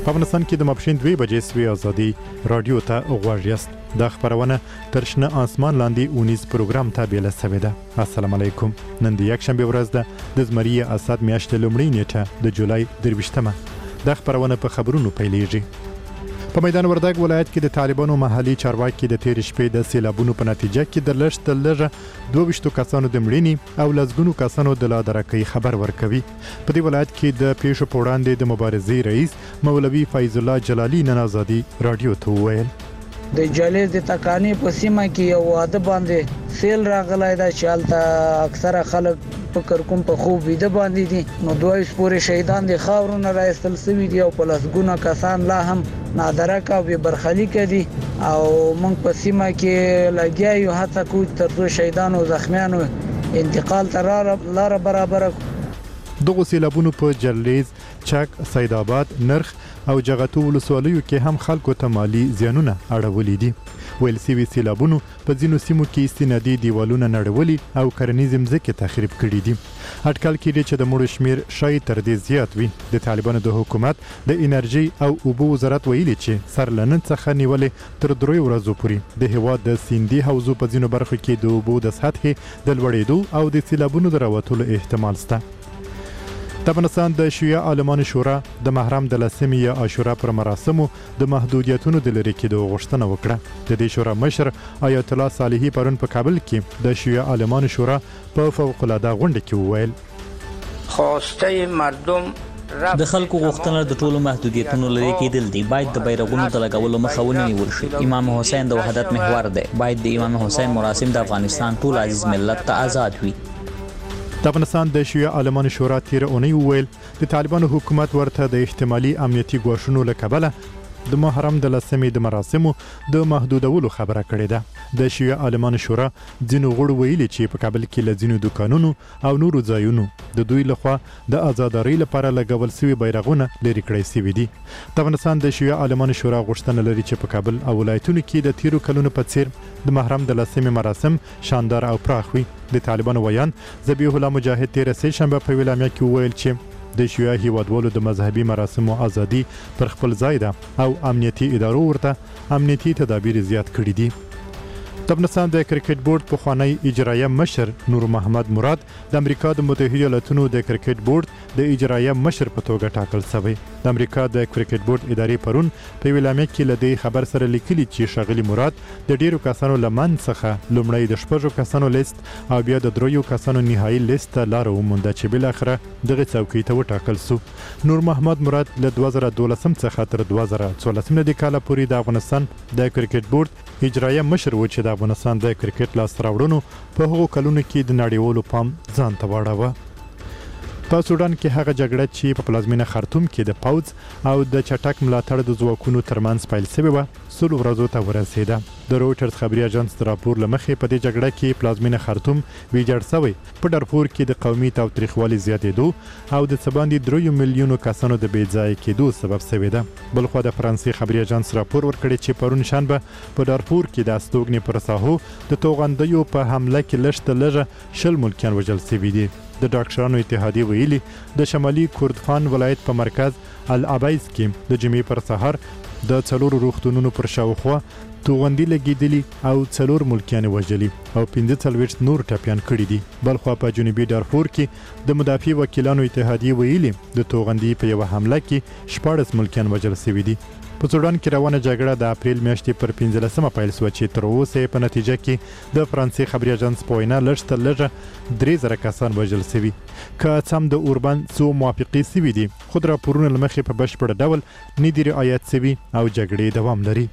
په افغانستان کې د ماپښین 2 بجې سوي ازادي رادیو ته غوږ یاست. دا خبرونه تر شنه آسمان لاندې اونیز پروګرام ته بیله سوې ده. السلام علیکم. نن د یکشنبې ورځ ده د زمري اسد میاشتې لومړۍ نیټه د جولای 23مه. دا خبرونه په خبرونو پیلېږي. په میدان وردګ ولایت کې د طالبانو محلي چارواکي د تیر شپې د سیلابونو په نتیجه کې د لږ تر لږه 22 کسانو د مړینې او لسګونو کسانو د لادرکۍ خبر ورکوي. په دې ولایت کې د پیښو په وړاندې د مبارزې رئیس مولوي فیض الله جلالي نن ازادي رادیو ته وویل د جالیز د تکانی په سیمه کې یو واده باندې سیل راغلی دا چې هلته اکثره خلک فکر کوم په خوب ویده باندې دي. نو 22 پورې شهیدان د خاورونه راایستل شوي دي او په لسګونه کسان لا هم نادرک او بې برخلیک دي او موږ په سیمه کې لګیا یو هڅه کوو ترڅو شهیدان او زخمیانو انتقال ته لاره برابره کړو. دغه سیلابونو په جلیز، چک، سید آباد، نرخ او جغتو ولسوالیو کې هم خلکو ته مالی زیانونه اړولي دي. ویل سوي سیلابونو په ځینو سیمو کې استنادي دیوالونه نړولي او کرنیزې مځکې تخریب کړي دي. اټکل کېږي چې د مړو شمیر شاید تر دې زیات وي. د طالبانو د حکومت د انرژي او اوبو وزارت ویلي چې سر له نن څخه نیولې تر 3 ورځو پورې د هېواد د سیندي حوضو په ځینو برخو کې د اوبو د سطحې د لوړېدو او د سیلابونو د راوتلو احتمال شته. د افغانستان د شیعه عالمانو شورا د محرم د 10 یا عاشورا پر مراسمو د محدودیتونو د لرې کېدو غوښتنه وکړه. د دې شورا مشر آیت الله صالحي پرون په کابل کې د شیعه عالمانو شورا په فوق العاده غونډه کې وویل خواسته مردم د خلکو غوښتنه د ټولو محدودیتونو لرې کېدل دي. باید د بیرغونو د لګولو مخه ونیول شي. امام حسین د وحدت محور دی. باید د امام حسین مراسم د افغانستان ټول عزیز ملت ته آزاد وي. د افغانستان د شیعه عالمانو شورا تیر اونۍ وویل د طالبانو حکومت ورته د احتمالي امنیتي ګواښونو له کبله د محرم د 10 د مراسمو د محدودولو خبره کړې ده. د شیعه عالمانو شورا ځینو غړو ویلي چې په کابل کې له ځینو دکانونو او نورو ځایونو د دوی لخوا د آزادارۍ لپاره لګول شوي بیرغونه لرې کړی شوي دي. د افغانستان د شیعه عالمانو شورا غوښتنه لري چې په کابل او ولایتونو کې د تیرو کلونو په څیر د محرم د 10 مراسم شاندار او پراخ وي. د طالبانو ویان ذبیح الله مجاهد تیر سه شنبه په ویلامیا کې وویل چې د شیعه هیوادوالو د مذهبي مراسمو ازادي پر خپل ځای ده او امنیتي ادارو ورته امنیتي تدابیر زیات کړي دي. د افغانستان د کرکټ بورډ پخوانی اجرایه مشر نور محمد مراد د امریکا د متحده ایالاتونو د کرکټ بورډ د اجرایه مشر په توګه ټاکل شوی. د امریکا د کرکټ بورډ ادارې پرون په ویلامه کې لدی خبر سره لیکلي چې شاغلي مراد د ډیرو کسانو لمن څخه لومړی د 6 کسانو لیست او بیا د 3 کسانو نهایی لیست لاره ومونده چې بل اخره دغه څوکۍ ته وټاکل شو. نور محمد مراد له 2012 څخه تر 2014 کال پورې د افغانستان د کرکټ بورډ اجرایه مشر و چې د افغانستان د کرکټ لاسته راوړنو په هغو کلونو کې د نړیوالو پام ځان ته واړاوه. په سودان کې هغه جګړه چې په پلازمینه خرطوم کې د پوځ او د چټک ملاتړ د ځواکونو ترمنځ پیل شوې وه 100 ورځو ته ورسېده. د رویټرز خبري اژانس د راپور له مخې په دې جګړه کې پلازمینه خرطوم ویجاړ شوی. په ډارفور کې د قومي تاوتریخوالي زیاتېدو او د څه باندې 3 میلیونو کسانو د بې ځایه کېدو سبب شوی ده. بلخوا د فرانسې خبري اژانس راپور ورکړی چې پرون شنبه په ډارفور کې د استوګنې پر ساحو د توغندیو په حمله کې لږ تر لږه 10 ملکیان وژل شوي دي. د ډاکټرانو اتحادیه ویلي د شمالي کردفان ولایت په مرکز العبیس کې د جمعې پر سهار د 4 روغتونونو پر شاوخوا توغندي لګېدلي او 4 ملکیان وژلي او 45 نور ټپیان کړي دي. بلخوا په جنوبي ډارفور کې د مدافع وکیلانو اتحادیه ویلي د توغندي په یو حمله کې 14 ملکیان وژل شوي دي. په سودان کې روانه جګړه د اپریل میاشتې پر 15مه پیل شوه چې تر اوسه په نتیجه کې د فرانسې خبري اژانس په وینا لږ تر لږه 3000 کسان وژل شوي. که څه هم د اوربان څو موافقې شوي دي خو د راپورونو له مخې په بشپړ ډول نه دي رعایت شوي او جګړې دوام لري.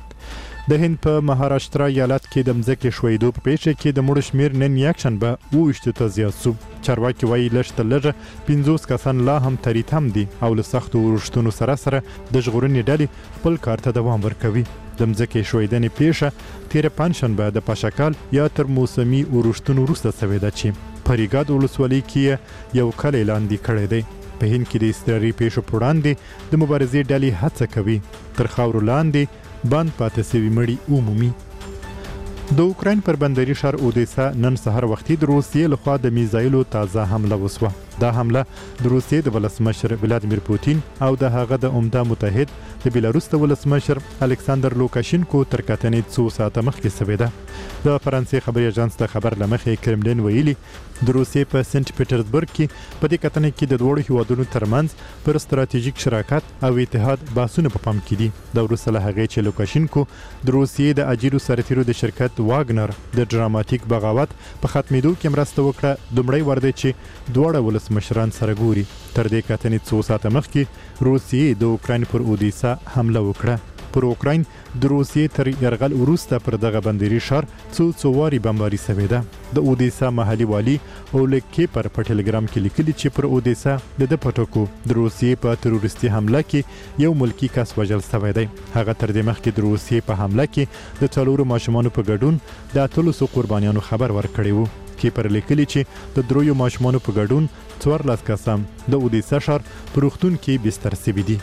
د هند په مهاراشټرا ایالت کې د مځکې ښویېدو په پیښه کې د مړو شمیر نن یکشنبه 22 ته زیات شو. چارواکي وایي لږ تر لږه 50 کسان لا هم تریتم دي او له سختو اورښتونو سره د ژغورنې ډلې خپل کار ته دوام ورکوي. د مځکې ښویېدنې پیښه تېره پنجشنبه د پاشکال یا تر موسمي اورښتونو وروسته شوې ده چې په ریګاد ولسوالۍ کې یو کلی لاندې کړی دی. په هند کې د اضطراري پیښو پر وړاندې د مبارزې ډلې هڅه کوي تر خاورو لاندې بند پاتې شوي مړي ومومي. د اوکراین پر بندري ښار اودیسا نن سهار وختي د روسیې لخوا د میزایلو تازه حمله وسوه. دا حمله د روسیې د ولسمشر ولادیمیر پوتین او د هغه د عمده متحد د بیلاروس د ولسمشر الکساندر لوکاشینکو تر کتنې 2 ساعته مخکې شوې ده. د فرانسې خبري اژانس ته خبر لمخې کرملین ویلي د روسیې په سنت پیټرزبورګ کې په دې کتنې کې د دوړو هیوادونو ترمنځ پر ستراتیژیک شراکت او اتحاد بحثونه په پام کې دي. د وروسته له هغې چې لوکاشینکو د روسیې د اجیرو سرتیرو د شرکت واګنر د ډراماتیک بغاوت په ختمېدو کې مرسته وکړه، دومړی ورده چې دواړه ولسمشران سره ګوري. تر دې کتنې 2 ساعته مخکې روسیې د اوکراین پر اودیسا حمله وکړه. پر اوکراین د روسیې تر یرغل وروسته پر دغه بندري ښار څو واري بمباري شوې ده. د اودیسا محلي والي اولګ کیپر په ټلګرام کې لیکلي چې پر اودیسا د پټکو د روسیې په تروریستي حمله کې یو ملکی کس وژل شوی دی. هغه تر دې مخکې د روسیې په حمله کې د 4 ماشومانو په ګډون د 300 قربانیانو خبر ورکړی وو. کیپر لیکلي چې د 3 ماشومانو په ګډون 14 کسان د اودیسا ښار په روغتون کې بستر شوي دي.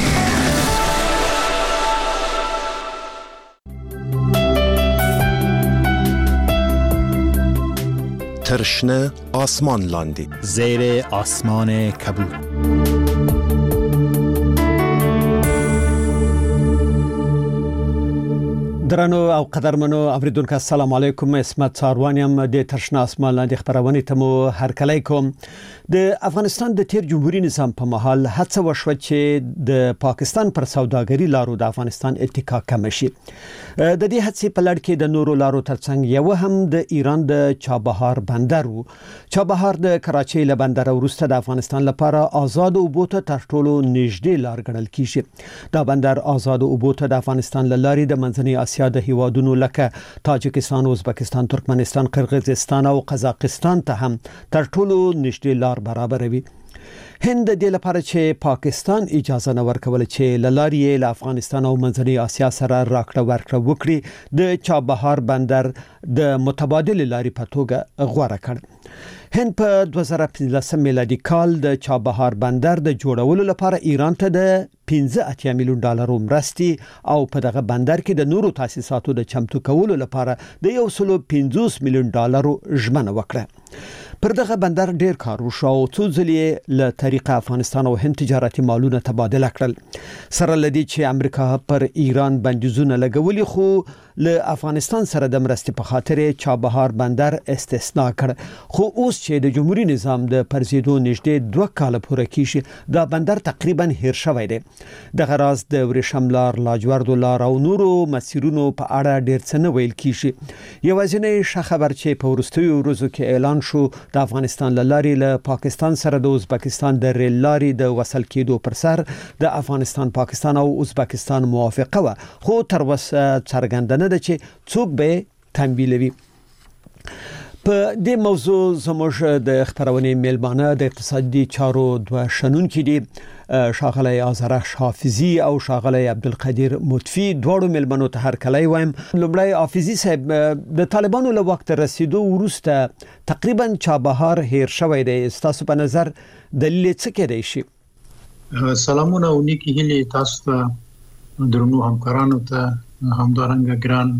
ترشنه آسمان لاندې زیر آسمان کبود. درنو او قدرمنو اوریدونکو السلام علیکم. اسمت څاروانیم د ترشنه آسمان لاندې خبرونه ته مو هرکلی کوم. د افغانستان د تیر جمهوریت نظام په محل هڅه وشوه چې د پاکستان پر سوداګري لارو د افغانستان اتکا کم شي. د دې هڅې په لړ کې د نورو لارو ترڅنګ یو هم د ایران د چابهار بندر وو. چابهار د کراچۍ له بندر وروسته د افغانستان لپاره آزاد اوبو ته تر ټولو نږدې لار ګڼل کیږي. دا بندر آزاد اوبو ته د افغانستان له لارې د منځنۍ اسیا د هیوادونو لکه تاجکستان، ازبکستان، ترکمنستان، قرغیزستان او قزاقستان ته هم تر ټولو نږدې لار برابروي. هند د دې لپاره چې پاکستان اجازه نه ورکول چې لارې له افغانستان او منځنۍ اسیا سره راکړه ورکړه وکړي، د چابهار بندر د متبادل لارې په توګه غوړه کړ. هند په 2015 میلادي کال د چابهار بندر د جوړولو لپاره ایران ته د 15 میلیون ډالر مرستې او په دغه بندر کې د نورو تاسیساتو د چمتو کولو لپاره د 150 میلیون ډالر ژمنه وکړه. پر دغه بندر ډیر کار وشو او څو ځلې له طریقه افغانستان او هند تجارتي مالونه تبادله کړل. سره لدی چې امریکا پر ایران بندیزونه لګولي، خو له افغانستان سره د مرستې په خاطر چابهار بندر استثناء کړ. خو اوس چې د جمهوریت نظام د پرزیدو نږدې 2 کال پوره کیږي، دا بندر تقریبا هیر شوی دی. دغه راز د ورېښم لار، لاجورد لار او نورو مسیرونو په اړه ډیر څه نه ویل کیږي. یوازینی ښه خبر چې په وروستیو ورځو کې اعلان شو د افغانستان لارې له پاکستان سره د ازبکستان د ریل لارې د وصل کېدو پر سر د افغانستان، پاکستان او ازبکستان موافقه و، خو تر اوسه څرګنده نه ده چې څوک به تمویلوي. په دې موضوع زموږ د خبرونې میلمانه د اقتصادي چارو دوه شنونکي دي، ښاغلی آذرخش حافظي او ښاغلی عبدالقدیر مطفي. دواړو میلمنو ته هرکلی وایم. لومړی حافظي صاحب، د طالبانو له وخت رسیدو وروسته تقریبا چابهار هیر شوی دی. ستاسو په نظر دلیل څه کېدای شي؟ سلامونه او نیکی هیلې تاسو ته، درنو همکارانو ته، همدارنګه ګران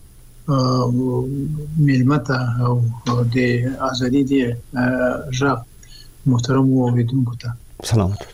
میلمته او د ازادي دی ژغ محترم اوریدونکو ته سلامت.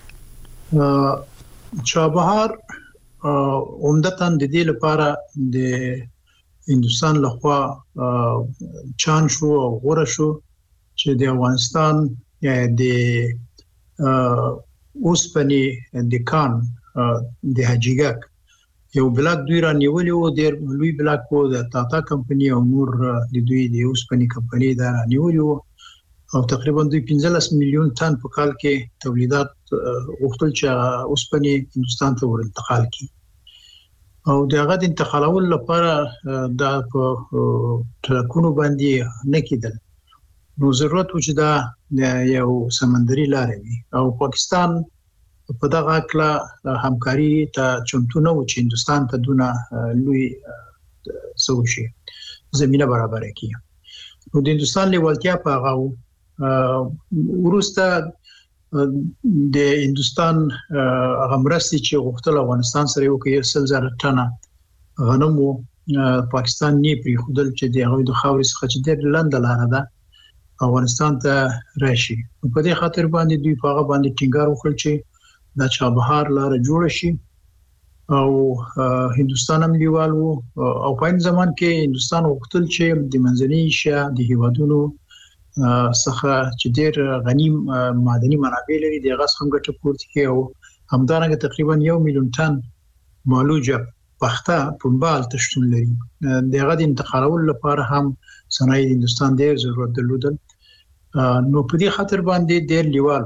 چابهار عمدتاً د دې لپاره د هندوستان لخوا چان شو او غوړه شو چې د افغانستان یا د اوسپنې د کان د حاجیګک یو بلاک دوی را نیولې و. ډېر لوی بلاک و، د ټاټا کمپنی او نور د دوی د اوسپنې کمپنی دا نیولې و او تقریبا دوی 15 میلیون ټن په کال کې تولیدات غوښتل چې اوسپنې هندوستان ته ور انتقال کړي او دغه د انتقالولو لپاره دا په ټرکونو باندې نه کېدل. نو ضرورت و چې دا یو سمندري لار وي او پاکستان په دغه کله همکاري ته چمتو نه و چې هندوستان ته دونه لوی سوشي زمينه برابر کړي. نو د هندوستان لیوالتیا په هغه ورسته د هندوستان غمرستي چې غوښتل افغانستان سره یو کې 100,000 ټنه غنم پاکستان نه پری خودل چې د هغوی د خاورې څخه چې ډېر لاندې لاره ده افغانستان ته راشي په دې خاطر باندې دوی په هغه باندې ټینګار وکړ چې د چابهار لاره جوړ شي او هندستان هم دیوال او په این زمان کې هندستان وکتل چې د منځنۍ ایشیا د هیوادونو څخه چې ډېر غنی معدني منابع لري د غاز هم ګټه پورته کوي او همدارنګه تقریبا 1 میلیون ټن مالوجه پخته پنبال تشتون لري دغه د انتقالولو لپاره هم صنایع د هندستان ډېر ضرورت درلودل نو په دې خاطر باندې ډېر لیوال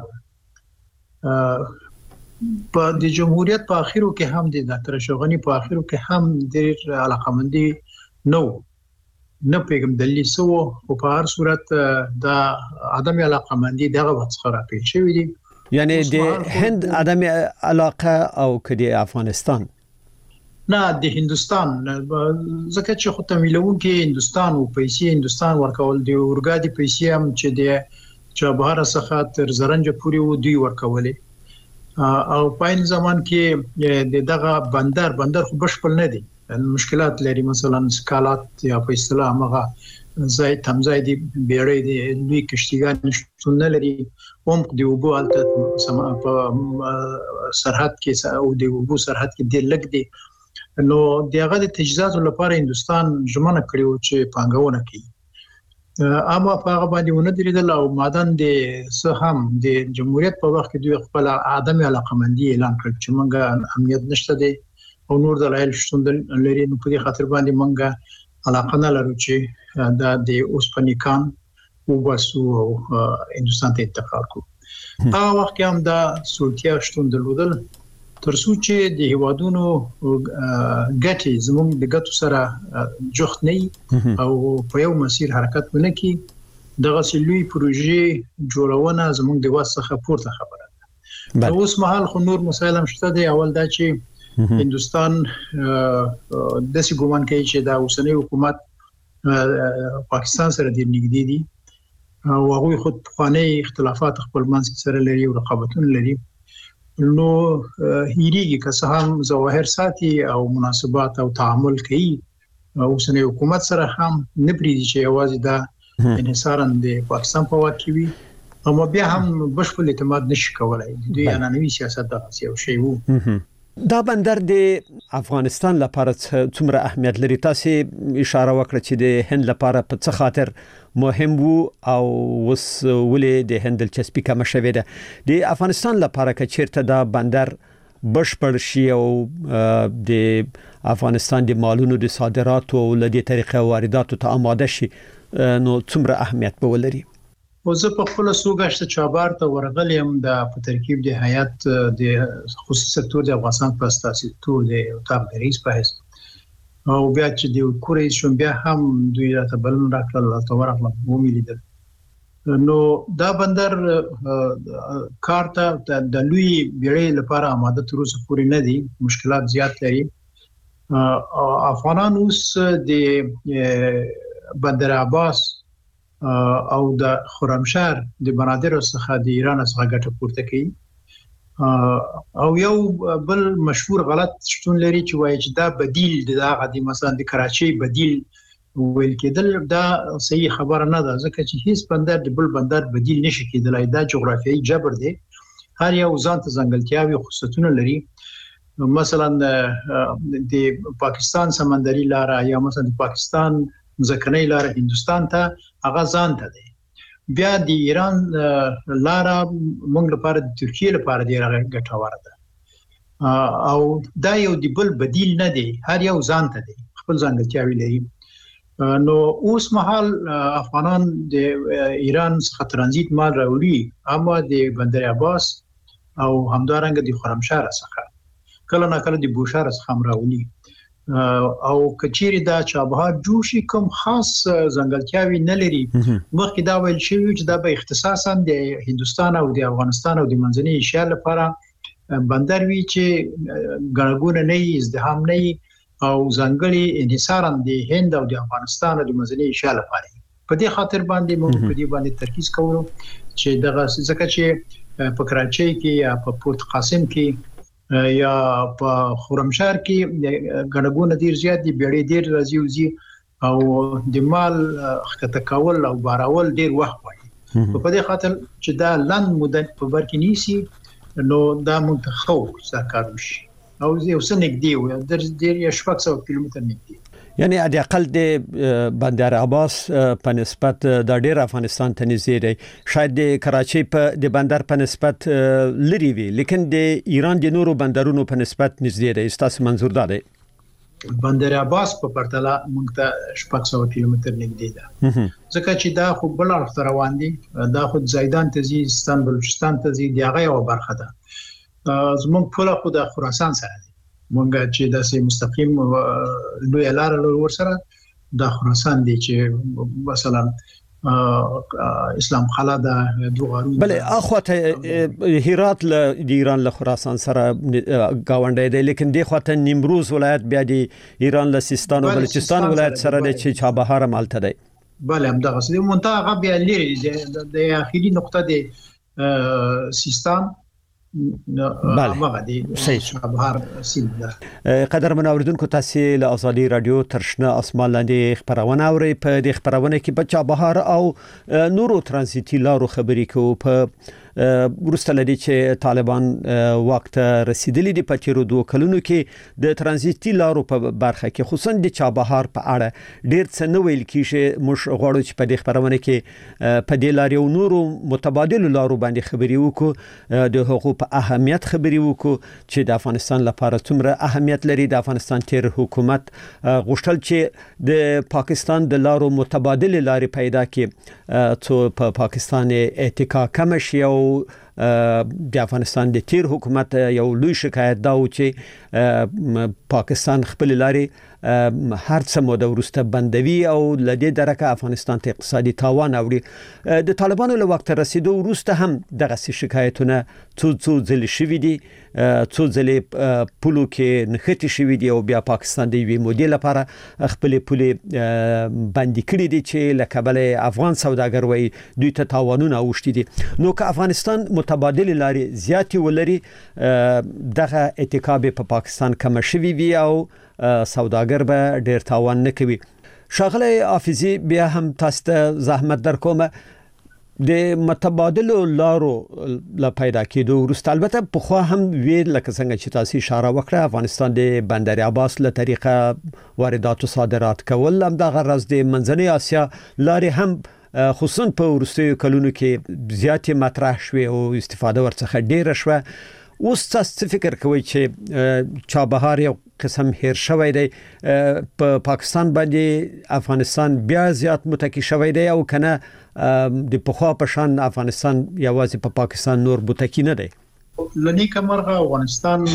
په د جمهوریت په اخیرو کې هم د ډاکټر اشرف غنی په اخیرو کې هم ډېر علاقمندي نه پیغام دلی سو او په هر صورت د عدم علاقمندي دغه وڅخه راپېښ شوې دي یعنی د هند عدم علاقه او کدي افغانستان نه د هندستان ځکه چې خو تمویلون کې هندستان او پیسې هندستان ورکول دی اورګادي پیسې هم چې د چابهار څخه تر زرنج پورې و دی ورکولې او پاین زمان کې دغه بندر خو بشپړ نه دي مشکلات لري مثلا سکالات یا په اصطلاح هغه ځای تمځای دی بیړې دی لوی کشتیګان نشټون لري عمق دی وبو الته په سرحد کې او دی وبو سرحد کې دی لګ دی نو دغه د تجهیزاتو لپاره هندستان ژمنه کړې و چې پانګونه کوي اما په هغه باندې ونه درېدل او مادن د سهم د جمهوریت په وخت کې دوی خپل عدم علاقمندي اعلان کړ چې موږ اهمیت نشته دی او نور دلایل شتون لري نو په دې خاطر باندې موږ علاقه نه لرو چې د اوسپنیکان وګاسو او هندستان ته انتقال کوو هغه وخت هم د سولتیا شتون درلودل تر څو چې د هیوادونو ګټي زموږ د ګټو سره جوخت نه او په یو مسیر حرکت ونکړي دغه سلوي پروژې جوړونه زموږ د واسطه پورته خبره ده اوس مهال خو نور مسایل هم شته دی اول دا چې هندستان د څه ګومان کوي چې دا اوسنۍ حکومت پاکستان سره د نږدې دي او هغه خود خواني اختلافات خپل منځ سره لري او رقابتونه لري نو هیریږي که څه هم ظواهر ساتي او مناسبات او تعامل کوي اوسنۍ حکومت سره هم نه پریږي چې आवाज دا انحصارا د پاکستان په واک کې وي او بیا هم بشپړ اعتماد نشي کولای دوی انانوي سیاست د یو شی وو دا بندر د افغانستان لپاره څومره اهمیت لري تاسو اشاره وکړه چې د هند لپاره په څه خاطر مهم وو او وس ولې د هند دلچسپي کم شوه ده د افغانستان لپاره که چیرته دا بندر بشپړ شي او د افغانستان د مالونو د صادراتو او لدې طریقې وارداتو ته آماده شي نو څومره اهمیت به ولري او زه په خپل سوګشت چابهار ته ورغلم د په ترکیب د هیئت د خصوصي سکتور د افغانستان په اساسي تور د اتاق د رئیس په حیث او بیا چې د کورې شوم بیا هم دوی راته بلن راکړل او ورغلم وملیدل نو دا بندر کارته د لوی بیړۍ لپاره آماده تر اوسه پورې نه دي مشکلات زیات لري افغانان اوس د بندر عباس او د خرمشهر د بنادر څخه د ایران څخه ګټه پورته کوي او یو بل مشهور غلط شتون لري چې وایي چې دا بدیل د مثلا د کراچۍ بدیل ویل کېدل دا صحیح خبره نه ده ځکه چې هیڅ بندر د بل بندر بدیل نشي کېدلای دا جغرافیایي جبر دی هر یو ځان ته ځانګړتیاوي خصوصیتونه لري مثلا د پاکستان سمندري لاره یا مثلا د پاکستان ځکهنۍ لاره هندستان ته هغه ځان ته دی بیا د ایران لاره موږ لپاره د ترکیه لپاره ډیره ګټوره ده او دا یو د بل بدیل نه دی هر یو ځان ته دی خپل ځانګړتیاوي لري نو اوس مهال افغانان د ایران څخه ترانزیت مال راوړي اما د بندر عباس او همدارنګه د خرمشهر څخه کله نه کله د بوشهر څخه راوړي او کچيري دا چابهار جوشي کوم خاص ځنګلتیاوي نه لري مخکې دا ویل شوی چې دا به اختصاصا د هندستان او د افغانستان او د منځنۍ ایشیا لپاره بندر وی چې ګڼګونه نه ازدحام نه او ځنګلي انحصارا د هند او د افغانستان او د منځنۍ ایشیا لپاره په دې خاطر باندې موږ په دې باندې ترکیز کوو چې دغه ځکه چې په کراچۍ کې یا په پورت قاسم کې یا په خرمشهر کې غړګونه ډیر زیات دي بیړې ډیر راځي او د مال خطه کول او بارول ډیر وخت وایي په دې خاطر چې دا لاند مدت په بر کې نیسی نو دا منتخب ساکار شي او یو څه نږدې و در ډیر 600 کیلومتر نږدې یعنی د اقل د بندر عباس په نسبت د ډیر افغانستان ته نږدې دی شاید د کراچۍ په د بندر په نسبت لري وي لیکن د ایران د نورو بندرونو په نسبت نږدې دی ستاسو منظور ده بندر عباس په پرتله موږ ته 600 کیلومتر نږدې ده ځکه چې دا خو بل اړخ روان دي دا خو زیدان ته ځي ستان بلوچستان ته ځي دی هغه یو برخه ده زموږ پوله خو د خراسان سره مونږ چې داسې مستقیم لوی لار ورسره د خراسان دی چې مثلا اسلام خلا د دوغارو بل اخوته هرات له ایران له خراسان سره گاونډي دی لیکن د خواته نیمروز ولایت بیا د ایران له سیستان او بلوچستان ولایت سره د چابهار مالته دی بله هم دغه څه منطقه بیا لري د اخیری نقطه دی سیستان قدر منوردونکو تاسو له ازادي رادیو ترشنه اسمان لاندې خبرونه اوري په دې خبرونه کې بچا بهار او نورو ترانزیتي لارو خبرې کوو په ورسته لدی چې طالبان وخت رسیدلی دی په تیرو 2 کلونو کې د ترانزیتي لارو په برخه کې خصوصا د چابهار په اړه ډیر څه نو ویل کیږي مش غواړو چې په دې خبرونه کې په دې لارو نورو متبادل لارو باندې خبرې وکړو د حقوق په اهمیت خبرې وکړو چې د افغانستان لپاره څومره اهمیت لري د افغانستان تیر حکومت غوښتل چې د پاکستان د لارو متبادل لارې پیدا کړي څو په پاکستان اتکا کم شي او د افغانستان د تیر حکومت یو لوی شکایت دا و چې پاکستان خپل لارې هر څه مو د ورسته بندوي او لدې درکه افغانستان ته اقتصادي تاوان اوړي د طالبانو له وخت رسیدو ورسته هم دغه شکایتونه څو ځل شوي دي څو ځل پولو کې نختی شوي دي او بیا پاکستان د وی مودیل لپاره خپل پولې باندې کړی دي چې لکبل افغان سوداګر وای دوی ته تاوانونه اوښتي دي نو که افغانستان متبادل لارې زیاتې ولري دغه اتکاب په پاکستان کم شوي وي او سوداګر به ډیر تاوان نه کوي شاغله حافظي بیا هم تاسو ته زحمت در کوم د متبادل لارو لا پیدا کېدو ورسته البته په خو هم ویل لکه څنګه چې تاسو اشاره وکړه افغانستان د بندر عباس له طریقه واردات او صادرات کول هم د غرض د منځنۍ اسیا لارې هم خصوصا په ورستیو کلونو کې زیاتې مطرح شوه او استفاده ورڅخه ډیره شوه اوس تاسو فکر کوئ چې چابهار یو قسم هیر شوی دی په پاکستان باندې افغانستان بیا زیات متکی شوی دی او کنه د پخوا په شان افغانستان یوازې په پاکستان نور متکی نه دی لنی کمرغه افغانستان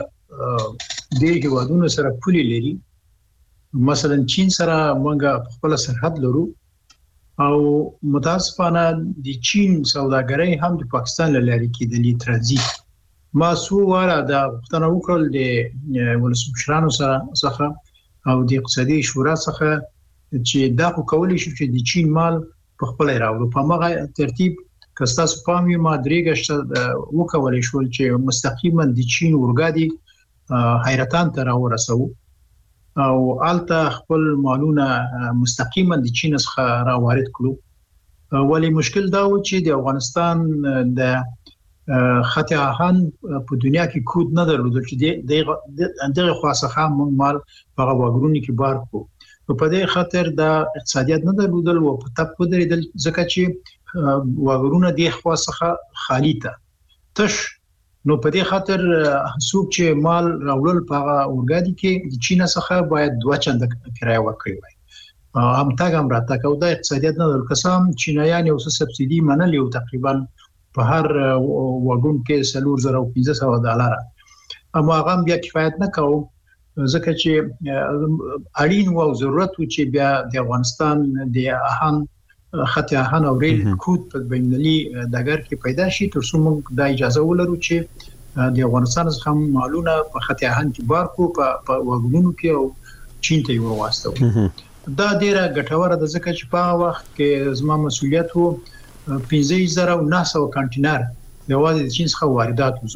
د هیوادونو سره پولي لري مثلا چین سره موږ خپل سرحد لرو او متاسفانه د چین سوداګرۍ هم د پاکستان لاري کې د ترانزیت ما سو واره د غوښتنه وکړل د ولسمشرانو څخه او د اقتصادي شورا څخه چې دا کولی شي چې د چین مال په خپل راوړو په مغه ترتیب کستاسو پامي ما درېګشت وکولای شو چې مستقیما د چین ورګادي حیرتان ته راورسو او الته خپل مالونه مستقیما د چین څخه راوارد کړو ولی مشکل دا و چې د افغانستان د خط آهن په دنیا کې کود نه درلودل چې دغه خاصه مال په غوګرونی کې بار کو په دې خاطر د اقتصادیت نه درلودل او په تپ درېدل ځکه چې وګرونه د خاصه خالی ته تش نو په دې خاطر څوک چې مال راوړل په اورګادي کې د چین څخه باید 2 چنده کرایه ورکړي وای هم تاګم راته کو د اقتصادیت نه درل قسم چینایان یو څه سبسيدي منل یو تقریبا په هر وګون کې $3,500 اما هغه بیا کفایت نه کوي ځکه چې اړین او ضرورت و چې بیا د افغانستان د اهم خط آهن او ریل کود په بینالي دګر کې پیدا شي تر څو موږ د اجازه ولرو چې د افغانستان څخه مالونه په خط آهن کې بار کو په وګونو کې او چین ته یو واسطه دا ډیره ګټوره ده ځکه چې په وخت کې زما مسؤلیت وو 15,900 کنټینر یوازې د چین څخه واردات وزمون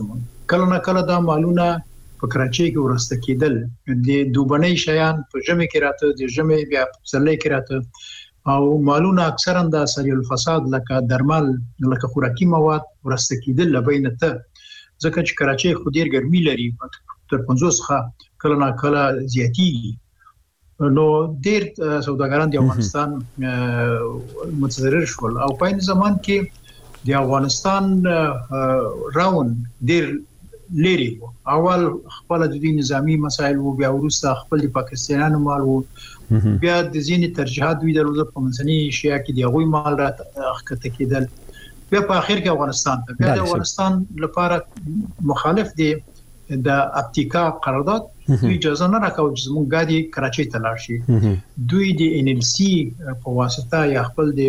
کله نه کله دا مالونه په کراچۍ کې ورسته کېدل د دوبنۍ شیان په ژمي کې راته د ژمي بیا په پسرلي کې راته او مالونه اکثرا د سریع الفساد لکه درمل لکه خوراکي مواد ورسته کېدل لبینه ته ځکه چې کراچۍ خو ډیر ګرمي لري تر 50 څخه کله نه کله زیاتېږي نو ډیر سوداګران د افغانستان متضرر شول او په این زمان کې د افغانستان راون ډیر لري اول خپل د نظامی مسایل او بیا وروسته خپل د پاکستانیانو مال او بیا د ځینې ترجیحات وی درلود په منځني اشیاء کې د غوي مال را اخته کېدل بیا په اخر کې افغانستان ته بیا د افغانستان لپاره مخالف دي د اپتیکا قرارداد اجازه نه راکوي چې موږ غادي کراچۍ ته لاړ شي دوی د ان ال سي په واسطه یا خپل د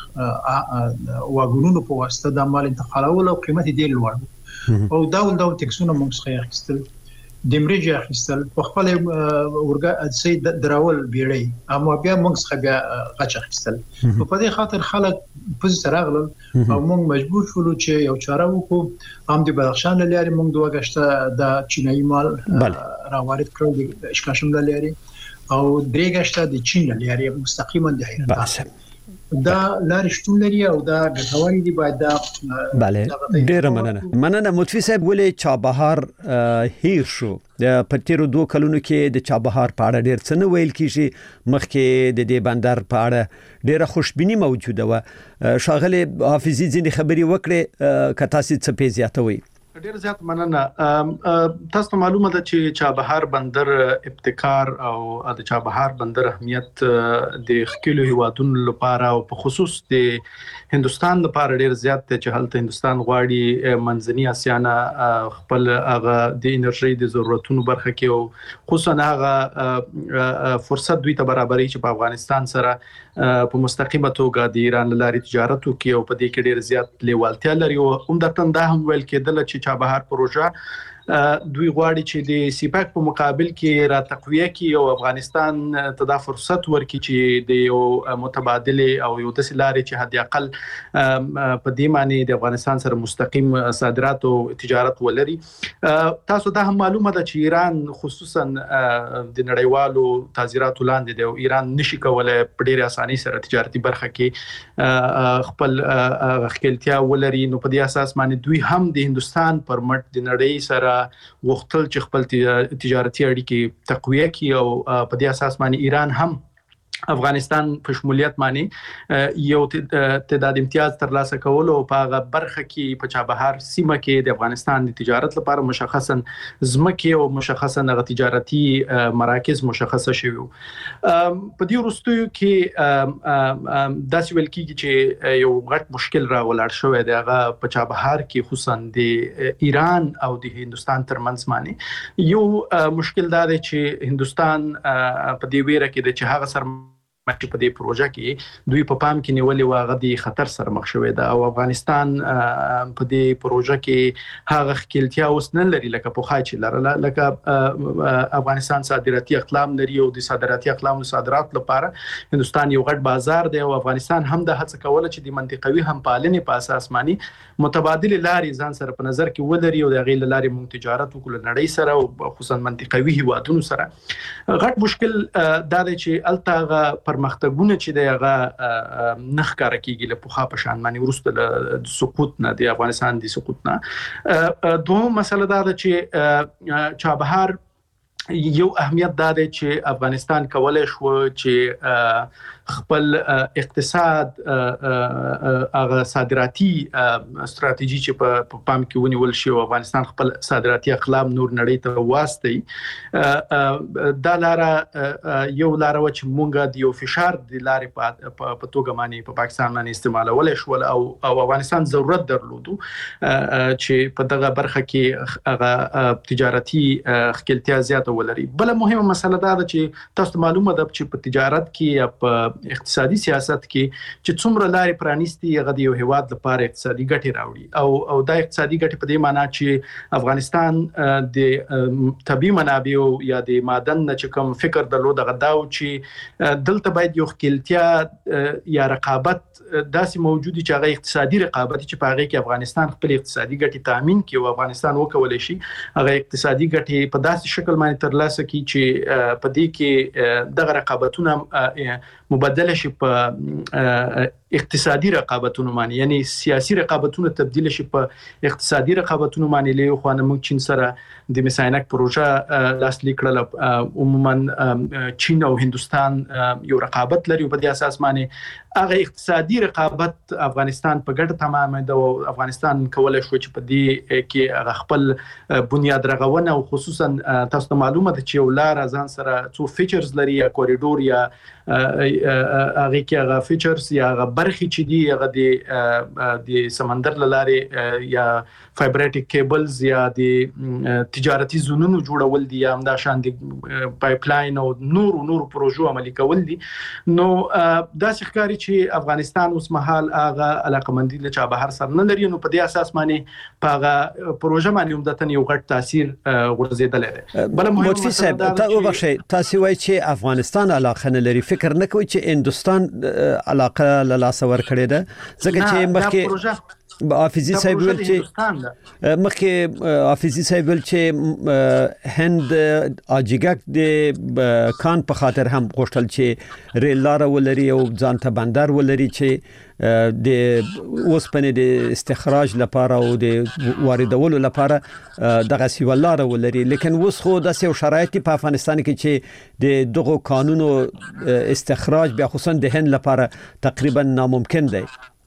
واګونونو په واسطه د مال انتقالول او قیمت یې لوړ او ډول ټیکسونه موږ څخه اخیستل د مرجع اخیستل په خپل ورګه سي دراول بیړی اما بیا موږ څخه بیا غچ اخیستل په دې خاطر خلک په سره غلل او موږ مجبور شولو چې یو چاره وکړو هم د بدخشان لاري موږ دوه غشته د چینایي مال راوارد کړو د اشکاشم لاري او درې غشته د چین لاري مستقیما د هرات دا لاري شتون لري او دا ګټوري دي باید دا بله ډیر مننه متفی صاحب ولې چابهار هیر شو د پټیرو 2 کلونو کې د چابهار په اړه ډیر څه نه ویل کیږي مخکې د دې بندر په اړه ډیره خوشبینی موجوده و شاغله حافظي ځینې خبري وکړي کتا سي څه پیزیاتوي ډیر زیات مننه تاسو معلومه ده چې چابهار بندر ابتکار او د چابهار بندر اهمیت د خکلو هیوادونو لپاره او په خصوص د هندستان لپاره ډیر زیات دی چې هلته هندستان غواړي منځنی اسیا نه خپل هغه د انرژي د ضرورتونو برخه کې او خصوصا هغه فرصت دوی ته برابرۍ چې په افغانستان سره په مستقیمه توګه د ایران لاري تجارت وکړي او په دې کې ډیر زیات لیوالتیا لري او عمدتاً دا هم ویل کېدل چې چابهار پروژه دوی غواړي چې د سیپاک په مقابل کې را تقویه کړي او افغانستان ته دا فرصت ورکړي چې د یو متبادل او یو د لارې چې حد اقل په دې معنی د افغانستان سره مستقیم صادرات او تجارت ولري تاسو دا هم معلومه ده چې ایران خصوصا د نړیوالو تعزیراتو لاندې دی او ایران نشي کولای په ډېر اساني سره تجارتي برخه کې خپل خپلتیا ولري نو په دې اساس باندې دوی هم د هندستان پر مټ د نړۍ سره وختل چې خپل تجارتي اړیکې تقویه کړي او په دې اساس باندې ایران هم افغانستان په شمولیت باندې یو تعداد امتیاز ترلاسه کول او په هغه برخه کې په چابهار سیمه کې د افغانستان د تجارت لپاره مشخصا زمکه او مشخصا د تجارتي مراکز مشخصه شوی په دې وروستیو کې داسې ویل کېږي چې یو غټ مشکل راولار شوی دی هغه په چابهار کې خصوصا د ایران او د هندستان ترمنځ باندې یو مشکل دا دی چې هندستان په دې ویره کې د چې هغه سره مکه په دې پروژه کې دوی په پام کې نیولې واغه د خطر سره مخ شوې ده او افغانستان په دې پروژه کې هغه خپلتیا اوس نه لري لکه په خاطر لرله لکه افغانستان صادراتي اقلام لري او د صادراتي اقلام صادرات لپاره هندستان یو غټ بازار دی او افغانستان هم د هڅه کوله چې د منطقوي همپالنې په اساس باندې متبادل لارې ځان سره په نظر کې ولري او د غیر لارې مونږ تجارت وکړو نړۍ سره او خصوصا منطقوي هیوادونو سره غټ مشکل دا دی چې الته پرمختګونه چې دغه نخ کار کیږي له پوخا په شان باندې ورسته د سقوط نه د افغانستان د سقوط نه دوه مسله دا ده چې چابهار یو اهمیت دا دی چې افغانستان کولای شو چې خپل اقتصاد هغه صادراتي ستراتیژي چې په پام کې ونیول شي او افغانستان خپل صادراتي اقلام نور نړۍ ته واستي دا لاره یو لاره و چې مونږه د یو فشار د لارې په توګه باندې په پاکستان باندې استعمالول شو او افغانستان ضرورت درلودو چې په دغه برخه کې هغه تجارتي خپلتیا زیاته ولري بل مهمه مسله دا ده چې تاسو معلومه ده چې په تجارت کې اقتصادي سیاست کې چې څومره لارې پرانیستي هغه د یو هیواد لپاره اقتصادي ګټې راوړي او دا اقتصادي ګټې په دې معنی چې افغانستان د طبي منابع یا د معدن چې کوم فکر درلود غداو چې دلته باید یو خپلتیا یا رقابت داسې موجودي چې هغه اقتصادي رقابت چې په هغه کې افغانستان خپل اقتصادي ګټې تامین کړي او افغانستان وکولای شي هغه اقتصادي ګټې په داسې شکل باندې ترلاسه کړي چې په دې کې دغه رقابتونه مبادله شي په اقتصادي رقابتونو باندې یعنی سیاسي رقابتونه تبدیل شي په اقتصادي رقابتونو باندې له خو نه موږ چین سره د مساینک پروژه لاسلیک کړل عموما چین او هندستان یو رقابت لري په دې اساس باندې هغه اقتصادي رقابت افغانستان په ګټه تمامه ده او افغانستان کولای شو چې په دې کې هغه خپل بنیاد رغونه او خصوصا تاسو ته معلومه ده چې ولار ځان سره څو فیچرز لري یا کوریډور یا هغه کې هغه فیچرز یا هغه برخې چې دی هغه د سمندر لارې یا فایبرټیک کیبلز یا د تجارتي زونونو جوړول دي یا هم دا شان دي پایپ لاین او نور پروژو عملي کول دي نو دا ښکاري چې افغانستان اوس مهال هغه علاقمندي له چابهار سره نه لري نو په دې اساس باندې په هغه پروژه باندې عمدتاً یو غټ تاثیر ورزيدل دی بل مهمه صاحب تاسو وایي چې افغانستان علاقه نه لري فکر نه کوي چې هندستان علاقه له لاس ور کړی ده ځکه چې مخکې حافظي صاحب ویل چې مخکې حافظي صاحب ویل چې هند اجګک د کان په خاطر هم غوښتل چې ریل لار ولري او ځان ته بندر ولري چې د اوسپنې د استخراج لپاره او د واردولو لپاره دغه سیولار ولري لیکن اوس خو د سیو شرایط په افغانستان کې چې د دغه قانونو استخراج بیا خصوصا د هند لپاره تقریبا ناممکن دی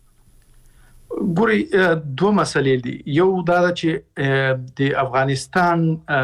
ګوري دوه مسلې دي یو دا چې د افغانستان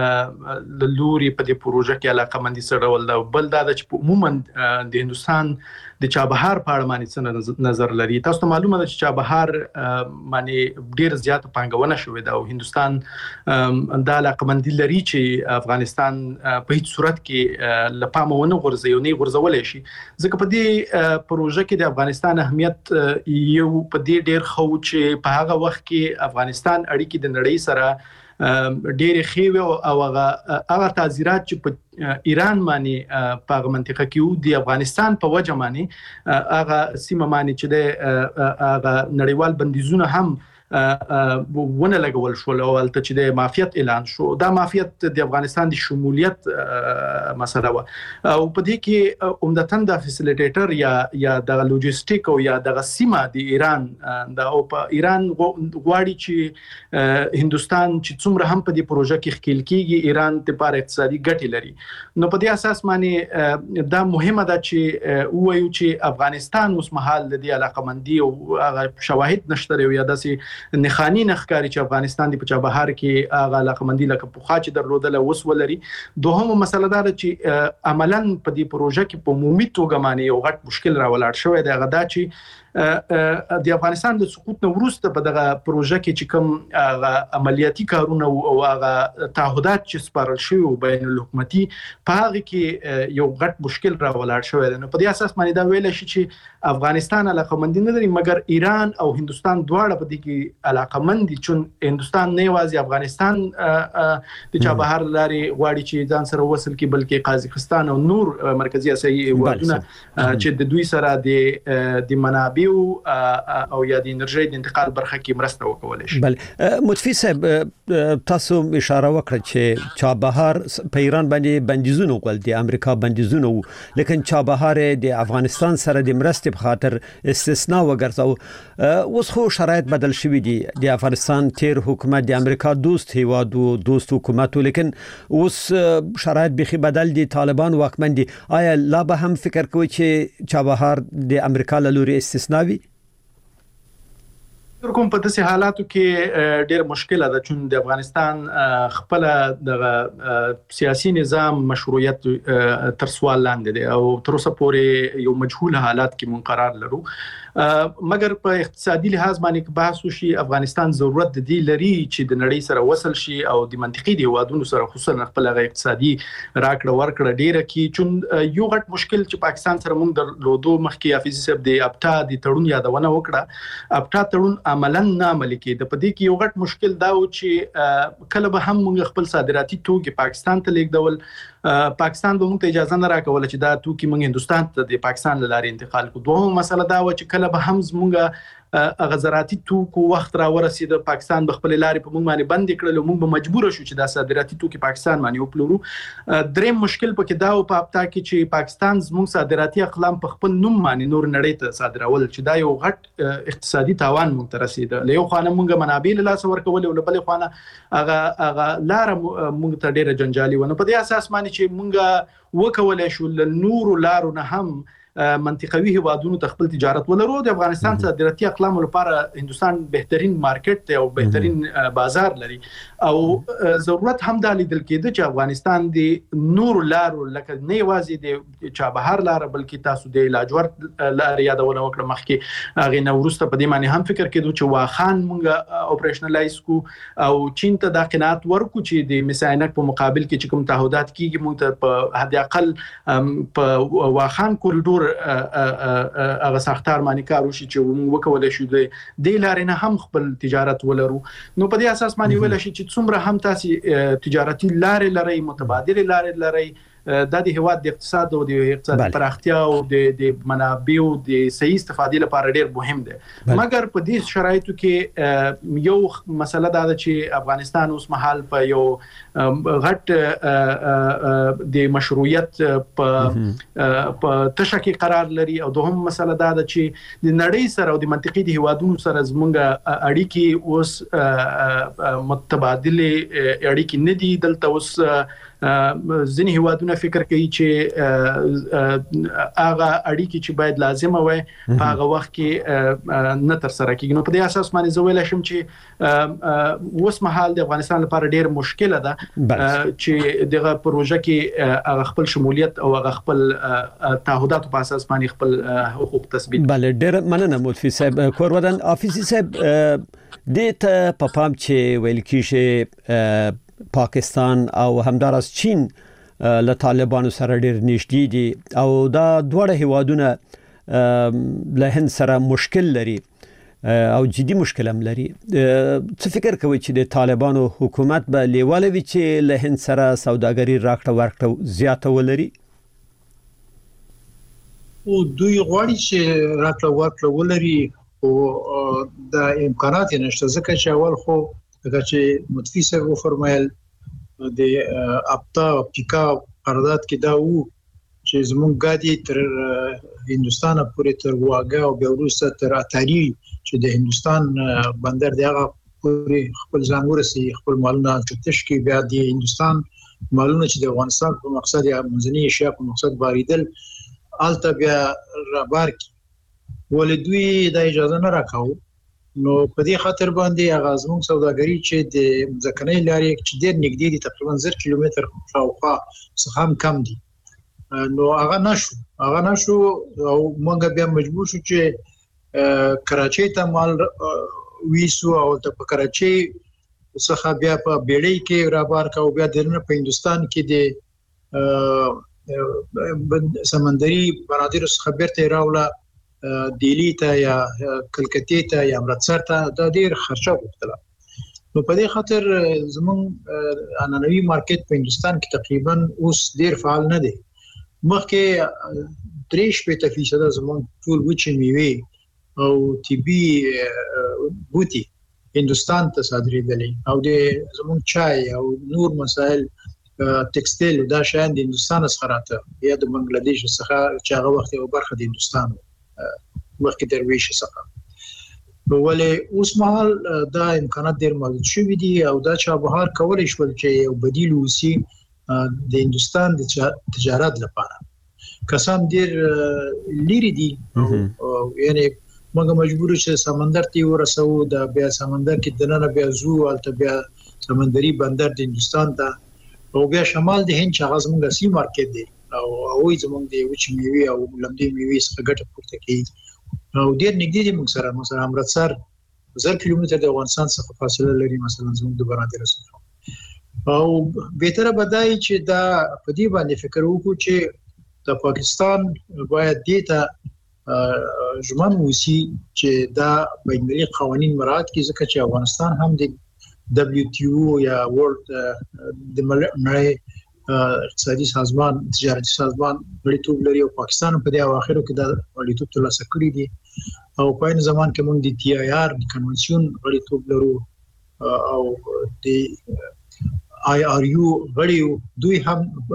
لوري په دې پروژه کې علاقمندي سره ول دا بل دا چې عموما د هندستان د چابهار په اړه باندې نظر لري تاسو ته معلومه ده چې چابهار باندې ډیر زیات پانګونه شوې ده او هندستان د علاقمندي لري چې افغانستان په هیڅ صورت کې لپاره ونه غورځي او نه غورځولای شي ځکه په دې پروژه کې د افغانستان اهمیت یو په دې ډیر خو چې په هغه وخت کې افغانستان اړیکې د نړۍ سره ډېر خېو او هغه تعزیرات چې په ایران باندې په منطقه کې د افغانستان په وجه باندې هغه سیمه باندې چې د هغه نړیوال بندیزونه هم ونه لګول شو او البته چې د مافیت اعلان شو دا مافیت د افغانستان د شمولیت مسله و او په دې کې عمدتاً د فیسیلیټیټر یا د لوجستیک او یا د سیمه د ایران د او په ایران غواړي چې هندستان چې څومره هم په دې پروژه کې خپل کېږي ایران لپاره اقتصادي ګټه لري نو په دې اساس باندې دا مهمه ده چې وایو چې افغانستان اوس مهال د دې علاقمندي او شواهد نشته یا داسې نخانی نخکاری چې افغانستان د چابهار کې هغه علاقمندي لکه پوخا چې درلودل اوس ولري دوهم مسله دا چې عملاً په دې پروژه کې په عمومي توګه باندې یو غټ مشکل راولاړ شوی دی غدا چې د افغانستان د سقوط نه وروسته په دغه پروژه کې چې کوم عملیاتي کارونه او هغه تعهدات چې سپارل شوی او بین الحکومتي په هغه کې یو غټ مشکل راولاړ شوی دی نو په دې اساس باندې دا ویل شي چې افغانستان علاقمندي نه لري مګر ایران او هندستان دواړه په دې کې علاقمند دي چې هندستان نه یوازې افغانستان د چابهار لارې غواړي چې ځان سره وصل کړي بلکې قازقستان او نور مرکزی اسیایي هیوادونه چې د دوی سره د منابع او یا د انرژي د انتقال برخه کې مرسته وکولای شي بل متفی صاحب تاسو اشاره وکړه چې چابهار په ایران باندې بندیزونه وکړل دي امریکا بندیزونه لیکن چابهار د افغانستان سره د مرستې په خاطر استثناء وګرځاو اوس خو شرایط بدل شوي دي د افغانستان تیر حکومت د امریکا دوست هیواد او دوست حکومت لیکن اوس شرایط بخي بدل دي طالبان واکمن دي آیا لا به هم فکر کوي چې چابهار د امریکا له لوري استثناوي کوم په داسې حالاتو کې ډېر مشکله ده چې د افغانستان خپل د سیاسي نظام مشروعیت تر سوال لاندې دی او تر اوسه پورې یو مجهول حالات کې منقرار لرو مګر په اقتصادي لحاظ باندې بحث وشي افغانستان ضرورت دی لري چې د نړۍ سره وصل شي او د منطقي دی هوادونو سره خصوصا خپل اقتصادي راکړه ورکړه ډیره کی چې یو غټ مشکل چې پاکستان سره موږ د لودو مخکې حافظ صاحب د اپټا د تړون یادونه وکړه اپټا تړون عملاً نه عملي کېده په دې کې یو غټ مشکل دا و چې کله به هم موږ خپل صادراتي توکي پاکستان ته لیږدول پاکستان به موږ ته اجازه نه راکوله چې دا توکي موږ هندستان ته د پاکستان لارې انتقال کړو دوه مسله دا و چې کله به هم موږ غزراتي توکو وخت را ورسید پاکستان به خپل لارې په موږ باندې بند کړل موږ به مجبور شو چې دا صادراتي توکي پاکستان باندې وپلورو دریم مشکل پکې دا او په اپتا کې چې پاکستان زموږ صادراتي اقلام په خپل نوم باندې نور نړۍ ته صادرول چې دا یو غټ اقتصادي تاوان موږ ته رسید له یو خانه موږ منابع له لاس ورکول او بل خانه هغه لار موږ ته ډیره جنجالي ونه په دې اساس باندې چې موږ وکولای شو له نور لارو نه هم منطقوي هوادونو ته خپل تجارت ولرو د افغانستان صادراتي اقلام لپاره هندستان بهترین مارکیټ دی او بهترین بازار لري او ضرورت هم د لیدل کېده چې افغانستان د نور لارو لکه نه یوازې د چابهار لار بلکې تاسو د لاجورد لار یادونه وکړه مخکې هغه نو ورسته په دې معنی هم فکر کېدو چې واخان مونږه اپریشنلایز کو او چین ته د قناعت ورکو چې د مساینک په مقابل کې چې کوم تعهدات کیږي مونږ ته په حد اقل په واخان کوریډور هغه ساختار باندې کار وشي چې موږ وکولای شو د لارې نه هم خپل تجارت ولرو نو په دې اساس باندې ویل شي چې څومره هم تاسو تجارتي لارې لري متبادل لارې لري د هیواد د اقتصاد او د اقتصادي پراختیا او د منابعو د صحیح استفادې لپاره ډیر مهم دی مګر په دې شرایطو کې یو مسله دا ده چې افغانستان اوس مهال په یو غټ د مشروعیت په تشه کې قرار لري او دوهم مسله دا ده چې د نړۍ سره او د منطقي د هیوادونو سره زمونږ اړیکې اوس متبادل اړیکې نه دي دلته اوس ځینې هیوادونه فکر کوي چې هغه اړیکې چې باید لازمه وي په هغه وخت کې نه تر سره کیږي نو په دې اساس باندې زه ویل شم چې اوس مهال د افغانستان لپاره ډیر مشکله ده چې دغه پروژه کې هغه خپل شمولیت او هغه خپل تعهدات په اساس باندې خپل حقوق تثبیت بله ډیر مننه مولوي صاحب کورودن حافظ صاحب د ته په پام چې ویل کیږي پاکستان او همدارس چین له طالبانو سره ډیر نږدې دي او دا دوه هیوادونه له هند سره مشکل لري او جدي مشکل هم لري څه فکر کوي چې د طالبانو حکومت به لیواله وي چې له هند سره سوداګري راکړه ورکړه زیاته ولري او دوی غواړي چې راکړه ورکړه ولري او د امکانات نشته ځکه چې اول خو دا چې متفق سره فرمایل د اپتا او پیکا قرارداد کې دا وو چې زموږ غادي تر هندستان پورې تر واګه او بیا وروسته تر اتاری چې د هندستان بندر دیغه پورې خپل ځان ورسي خپل مالونه تفتیش کې بیا د هندستان مالونه چې د افغانستان په مقصد یا منځنی ایشیا په مقصد باریدل الته بیا رابار ولدوی د اجازه نه راکاو نو په دې خاطر باندې هغه زموږ سوداګري چې د ځکنۍ لارې چې ډېر نږدې دي تقریبا 0 کیلومتر شاوخوا څخه هم کم دي نو هغه نشو او موږ بیا مجبور شو چې کراچۍ ته مال ویسو او په کراچۍ څخه بیا په بیړۍ کې رابار کا او بیا درنه په هندستان کې د سمندري بنادر څخه بیرته راوړل دلی ته یا کلکتې ته یا امرتسر ته د ډیر خرچه وکړه نو په دې خاطر زموږ انانوي مارکیټ په هندستان کې تقریبا اوس ډیر فعال نه دی مخکې 3% زموږ ټول وچې میوه او طبي بوتي هندستان ته صادرېدلې او د زموږ چای او نور مسائل ټیکسټایل دا شاین د هندستان څخه راته یا د بنگلاديش څخه چې هغه وخت یو برخه د هندستان مخکې درویش څخه ولې اوس مهال دا امکانات ډیر موجود شوي دي او دا چابهار کولای شول چې یو بدیل وسی د هندستان د تجارت لپاره کسان ډیر لري دي یعنی موږ مجبور چې سمندر ته ورسو د بیا سمندر کې دننه بیا زو الته بیا سمندري بندر د هندستان ته او بیا شمال د هند چې غاز موږ سی مارکیټ دی او اوی زموږ دی وچ میوي او لمدي میوي څخه ګټه پورته کوي او ډیر نږدې دي موږ سره امرتسر 1000 کیلومتر د افغانستان څخه فاصله لري مثلا زموږ د براندې رسو او بهتره بدای چې دا په دې باندې فکر وکړو چې د پاکستان باید دیتا ژمن وسی چې دا بینالمللي قوانين مراعات کړي ځکه چې افغانستان هم د WTO یا ورلد د نړۍ اقتصادي سازمان تجارتي سازمان غړیتوب لري او پاکستان په دې اواخرو کې د غړیتوب ترلاسه کړی دي او په این زمان کې موږ د TIR د کنونسیون غړیتوب لرو او د IRU غړیو دوی هم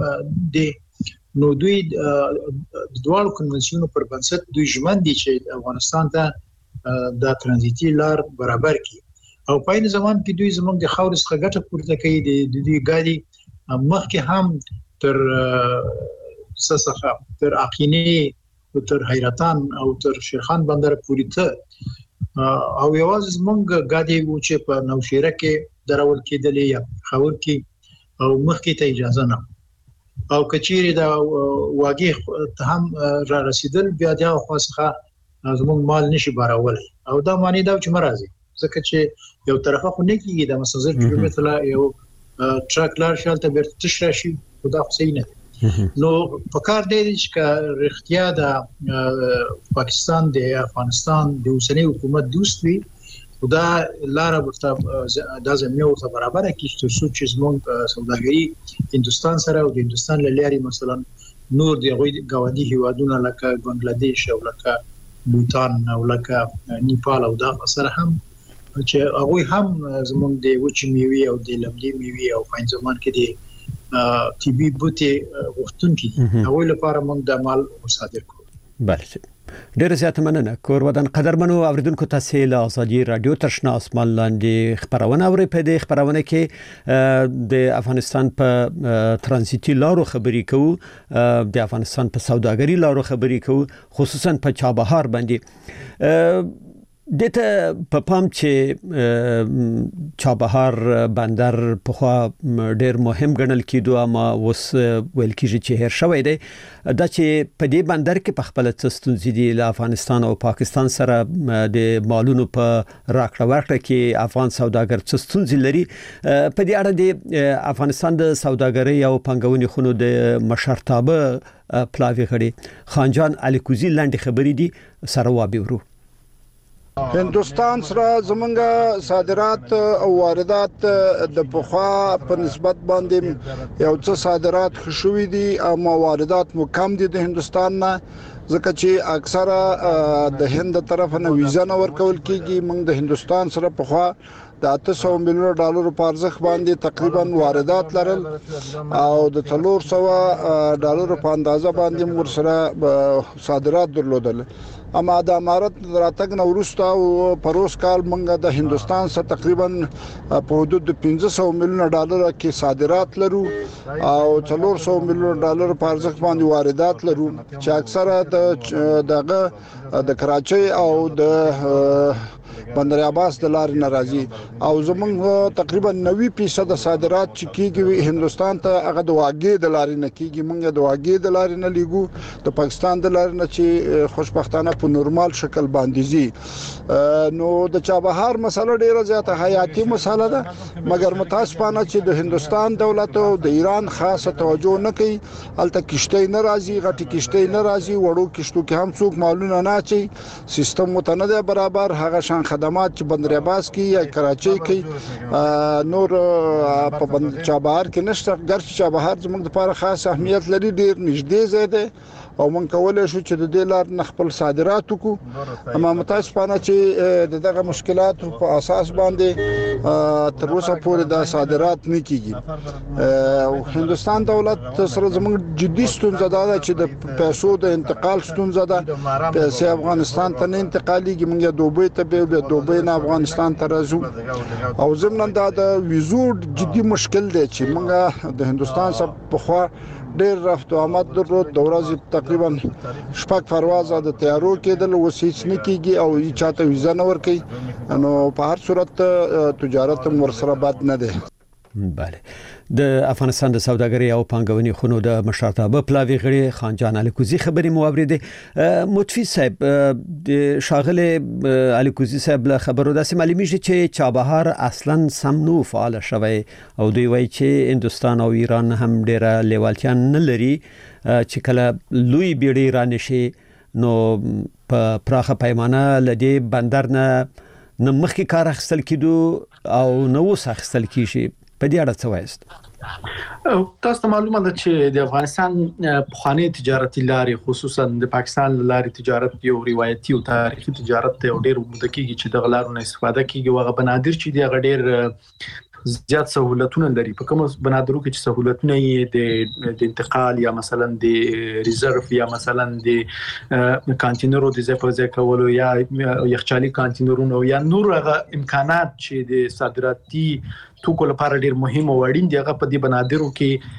د نو دوی د دوه کنونسیونو پر بنسټ دوی ژمن دي چې افغانستان ته د ترانزیتي لار برابر کړي او په این زمان کې دوی زموږ د خاور څخه ګټه پورته کوي د دوی ګاډي مخکې هم تر سسخه تر عقینه تر حیرتان او تر شیرخان بندر پورې ته او یوازې زموږ ګاډي و چې په نوشیره کې درول کېدلې یا خاور کې او مخکې ته اجازه نه او کچيري دا واګي ته هم را رسیدل بیا دا خاصه زموږ مال نشي بارولای او دا معنی دا چې مرزي ځکه چې یو طرفه خو نه کیږي د مسافر کیلومتر یو ټرک لار شالته بیرته تشراشي خدا حسین نو پکار دی چې رښتیا د پاکستان د افغانستان د اوسنۍ حکومت دوست وي خدا لار ورته د زمینه ورته برابر کیږي چې زموږ سوداګري هندستان سره او د هندستان لاري مثلا نور د غوادي هیوادونو لکه بنگلاديش او لکه بوتان او لکه نیپال او دا سره هم چې هغه هم زموږ د وچ میوي او د لمدي میوي او په ځمان کې د TB بوتي وختونکي هغه لپاره موږ د مال صادر کوو بله ډېر زیات مننه کور ودان قدرمنو اوریدونکو تاسو له ازادي رادیو ترشنا اسمان لاندې خبرونه اوري په دې خبرونه کې د افغانستان په ترانزیتي لارو خبرې کوو د افغانستان په سوداګري لارو خبرې کوو خصوصا په چابهار باندې دته په پام چې چابهار بندر په خوا ډېر مهم ګڼل کېدو اما وس ویل کېږي چې هر شوی دی دا چې په دې بندر کې په خپل ستونزې دي له افغانستان او پاکستان سره د مالونو په راکړه ورکړه کې افغان سوداګر ستونزې لري په دې اړه د افغانستان د سوداګرۍ او پنګونې خونو د مشرتابه پلاوی غړي خانجان الیکوزی لاندې خبرې دي سره وابورو هندوستان سره زمونږ صادرات او واردات د پخوا په نسبت باندې یو څه صادرات خشوي دي او واردات مو کم دي د هندوستان نه ځکه چې اکثره د هند طرف نه ویزا نه ورکول کیږي موږ د هندوستان سره پخوا د 800 میلیون ډالر په ارزښت باندې تقریبا واردات لرل او د 300 ډالر په اندازه باندې ور سره صادرات درلودل اما د امارت راتګ نو ورسته او پروس کال منګه د هندوستان سره تقریبا په حدود 500 میلیون ډالر کې صادرات لرو او 400 میلیون ډالر په ارزښت باندې واردات لرو چې اکثره دغه د کراچۍ او د بندر عباس د لارې ناراضي او زمونږ تقریبا 90% صادرات چې کیږي هندوستان ته هغه د واګې د لارې نه کیږي موږ د واګې د لارې نه لیګو د پاکستان د لارې نه چې خوشبختانه په نورمال شکل باندې زی نو د چابهار مسله ډیره زیاته حیاتي مسله ده مګر متاسفانه چې د هندوستان دولت او د ایران خاصه توجه نه کوي الته کشته نه راځي غټي کشته نه راځي وړو کشتو کې هم څوک مالونه نه اچي سیستم متنده برابر هغه شان خدمات چې بندر عباس کې یا کراچۍ کې نور په چابهار کې نشته ګرځي چابهار زموږ لپاره خاص اهمیت لري ډیر نږدې ځای دی او مونږ کولای شو چې د دې لار خپل صادرات وکړو اما متاسفانه چې دغه مشکلات په اساس باندې تر اوسه پورې د صادرات نه کیږي او هندوستان دولت سره زموږ جدي ستونزه ده چې د پیسو د انتقال ستونزه ده پیسې افغانستان ته نه انتقالېږي مونږ دوبۍ ته به دوبۍ نه افغانستان ته راځو او زمونږ د ویزو جدي مشکل دی چې مونږ د هندوستان سره په خوا ډېر رفت او آمد درلود. د ورځې تقریبا 6 پروازه د طیارو کېدل، اوس هیڅ نه کیږي او هیڅ چاته ویزا نه ورکوي. نو په هر صورت تجارت ورسره بد نه دی. بله. د افغانستان د سوداګرۍ او پانګونې خونو د مشرتابه پلاوی غړي خان جان الیکوزی خبري مو اوریدې. متفی صاحب د شاغله الیکوزی صاحب له خبرو داسې معلومیږي چې چابهار اصلا سم نو فعال شوی او دوی وایي چې هندستان او ایران هم ډیره لیوالتیا نه لري چې کله لوی بیړۍ رانشي نو په پراخه پیمانه لدی بندر نه مخکې کار اخیستل کیدو او نو وس اخیستل کیږي. په دې اړه څه وایست؟ تاسو ته معلومه ده چې د افغانستان پخوانی تجارتي لارې خصوصا د پاکستان لارې تجارت یو روایتي او تاریخي تجارت ته ډېر مده کیږي چې د غلارو نه استفاده کیږي او هغه بنادر چې دی هغه ډېر زیات سہولتونه لري. په کوم بنادرو کې چې سہولتونه یې د انتقال یا مثلا د ریزرف یا مثلا د کانټینرو د ځای کولو یا یخچالي کانټینرونو یا نور هغه امکانات چې د صادراتي توکو لپاره ډیر مهم او اړین دي، هغه په دې بنادرو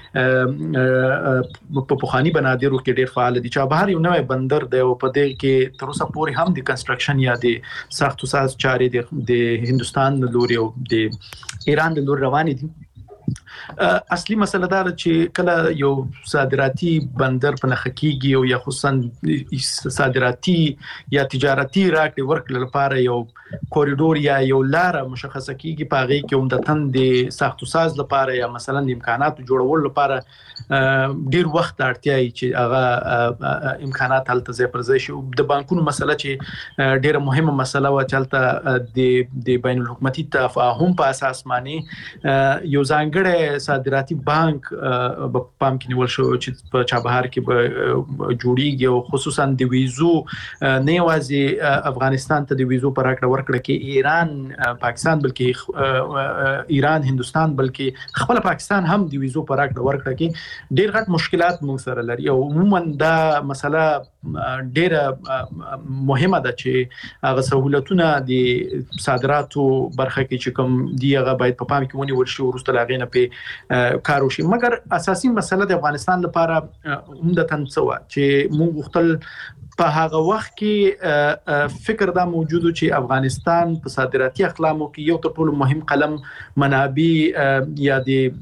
کې په پخوانی بنادرو کې ډیر فعال دي. چابهار یو نوې بندر دی او په دې کې تر اوسه پورې هم د کنستراکشن یا د ساختو ساز چارې د هندستان د لوري او د ایران د لوري روانې دي. اصلي مسله دا چې کله یو صادراتي بندر په نخ کېږي او یا خصوصا صادراتي یا تجارتي راکړې ورکړې لپاره یو کوریډور یا یو لار مشخصه کېږي، په هغه کې عمدتاً د ساختو ساز لپاره یا مثلا د امکاناتو جوړول لپاره ډیر وخت اړتیا وي چې هغه امکانات هلته ځای پر ځای شي. د بانکونو مسله چې ډیره مهمه مسله و چې هلته د بین الحکومتي تفاهم په اساس باندې یو ځانګړی صادراتي بانک په پام کې نیول شو چې په چابهار کې به جوړیږي او خصوصا د ویزو نه یوازې افغانستان ته د ویزو پر راکړه کې ایران پاکستان بلکې ایران هندستان بلکې خپل پاکستان هم د ویزو پر راکړه کې ډیر غټ مشکلات موږ سره لري او عموما دا مسله ډیره مهمه ده چې هغه سہولتونه د صادراتو برخه کې چې کوم دی هغه باید په پام کې ونیول شي ورسته لاغې نه په کار وشي. مګر اساسي مسله د افغانستان لپاره عمدتاً څه و چې موږ غوښتل په هغه وخت کې فکر دا موجود چې افغانستان په صادراتي اقلامو کې یو تر ټولو مهم قلم منابع یا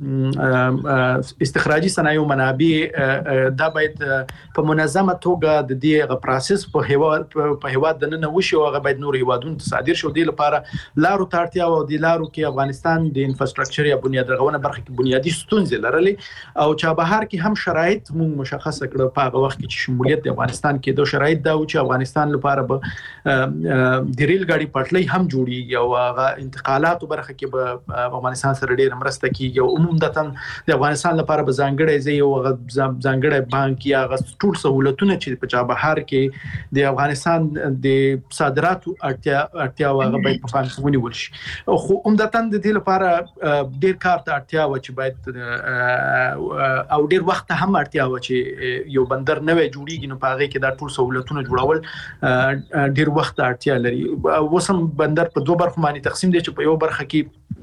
د استخراجي صنایعو منابع دا باید په منظمه توګه د دې پروسس په هیواد د نن وشي او هغه باید نور هیوادونو ته صادر شي. د لپاره لارو ترتیا او د لارو کې افغانستان د انفراستراکچر یا بنیاد رغونه برخه کې بنیادی ستونزې لرلې او چابهار کې هم شرایط موږ مشخصه کړو په هغه وخت کې چې شمولیت د افغانستان کې دوه شرایط دا و چې افغانستان لپاره به د ریل ګاډي پټلۍ هم جوړیږي او هغه انتقالاتو برخه کې به افغانستان سره ډېر مرسته کیږي او عموماً د افغانستان لپاره به ځانګړی ځای او ځانګړی بانک یا ټول سہولتونه چې په چابهار کې د افغانستان د صادراتو اړتیا هغه باید په پام کې ونیول شي. خو عموماً د دې لپاره ډېر کار ته اړتیا و چې باید او ډېر وخت هم اړتیا و چې یو بندر نوې جوړیږي نو په هغه کې دا ټول سہولتونه جوړول ډیر وخت اړتیا لري. وسم بندر په دوه برخو باندې تقسیم دي چې په یو برخه کې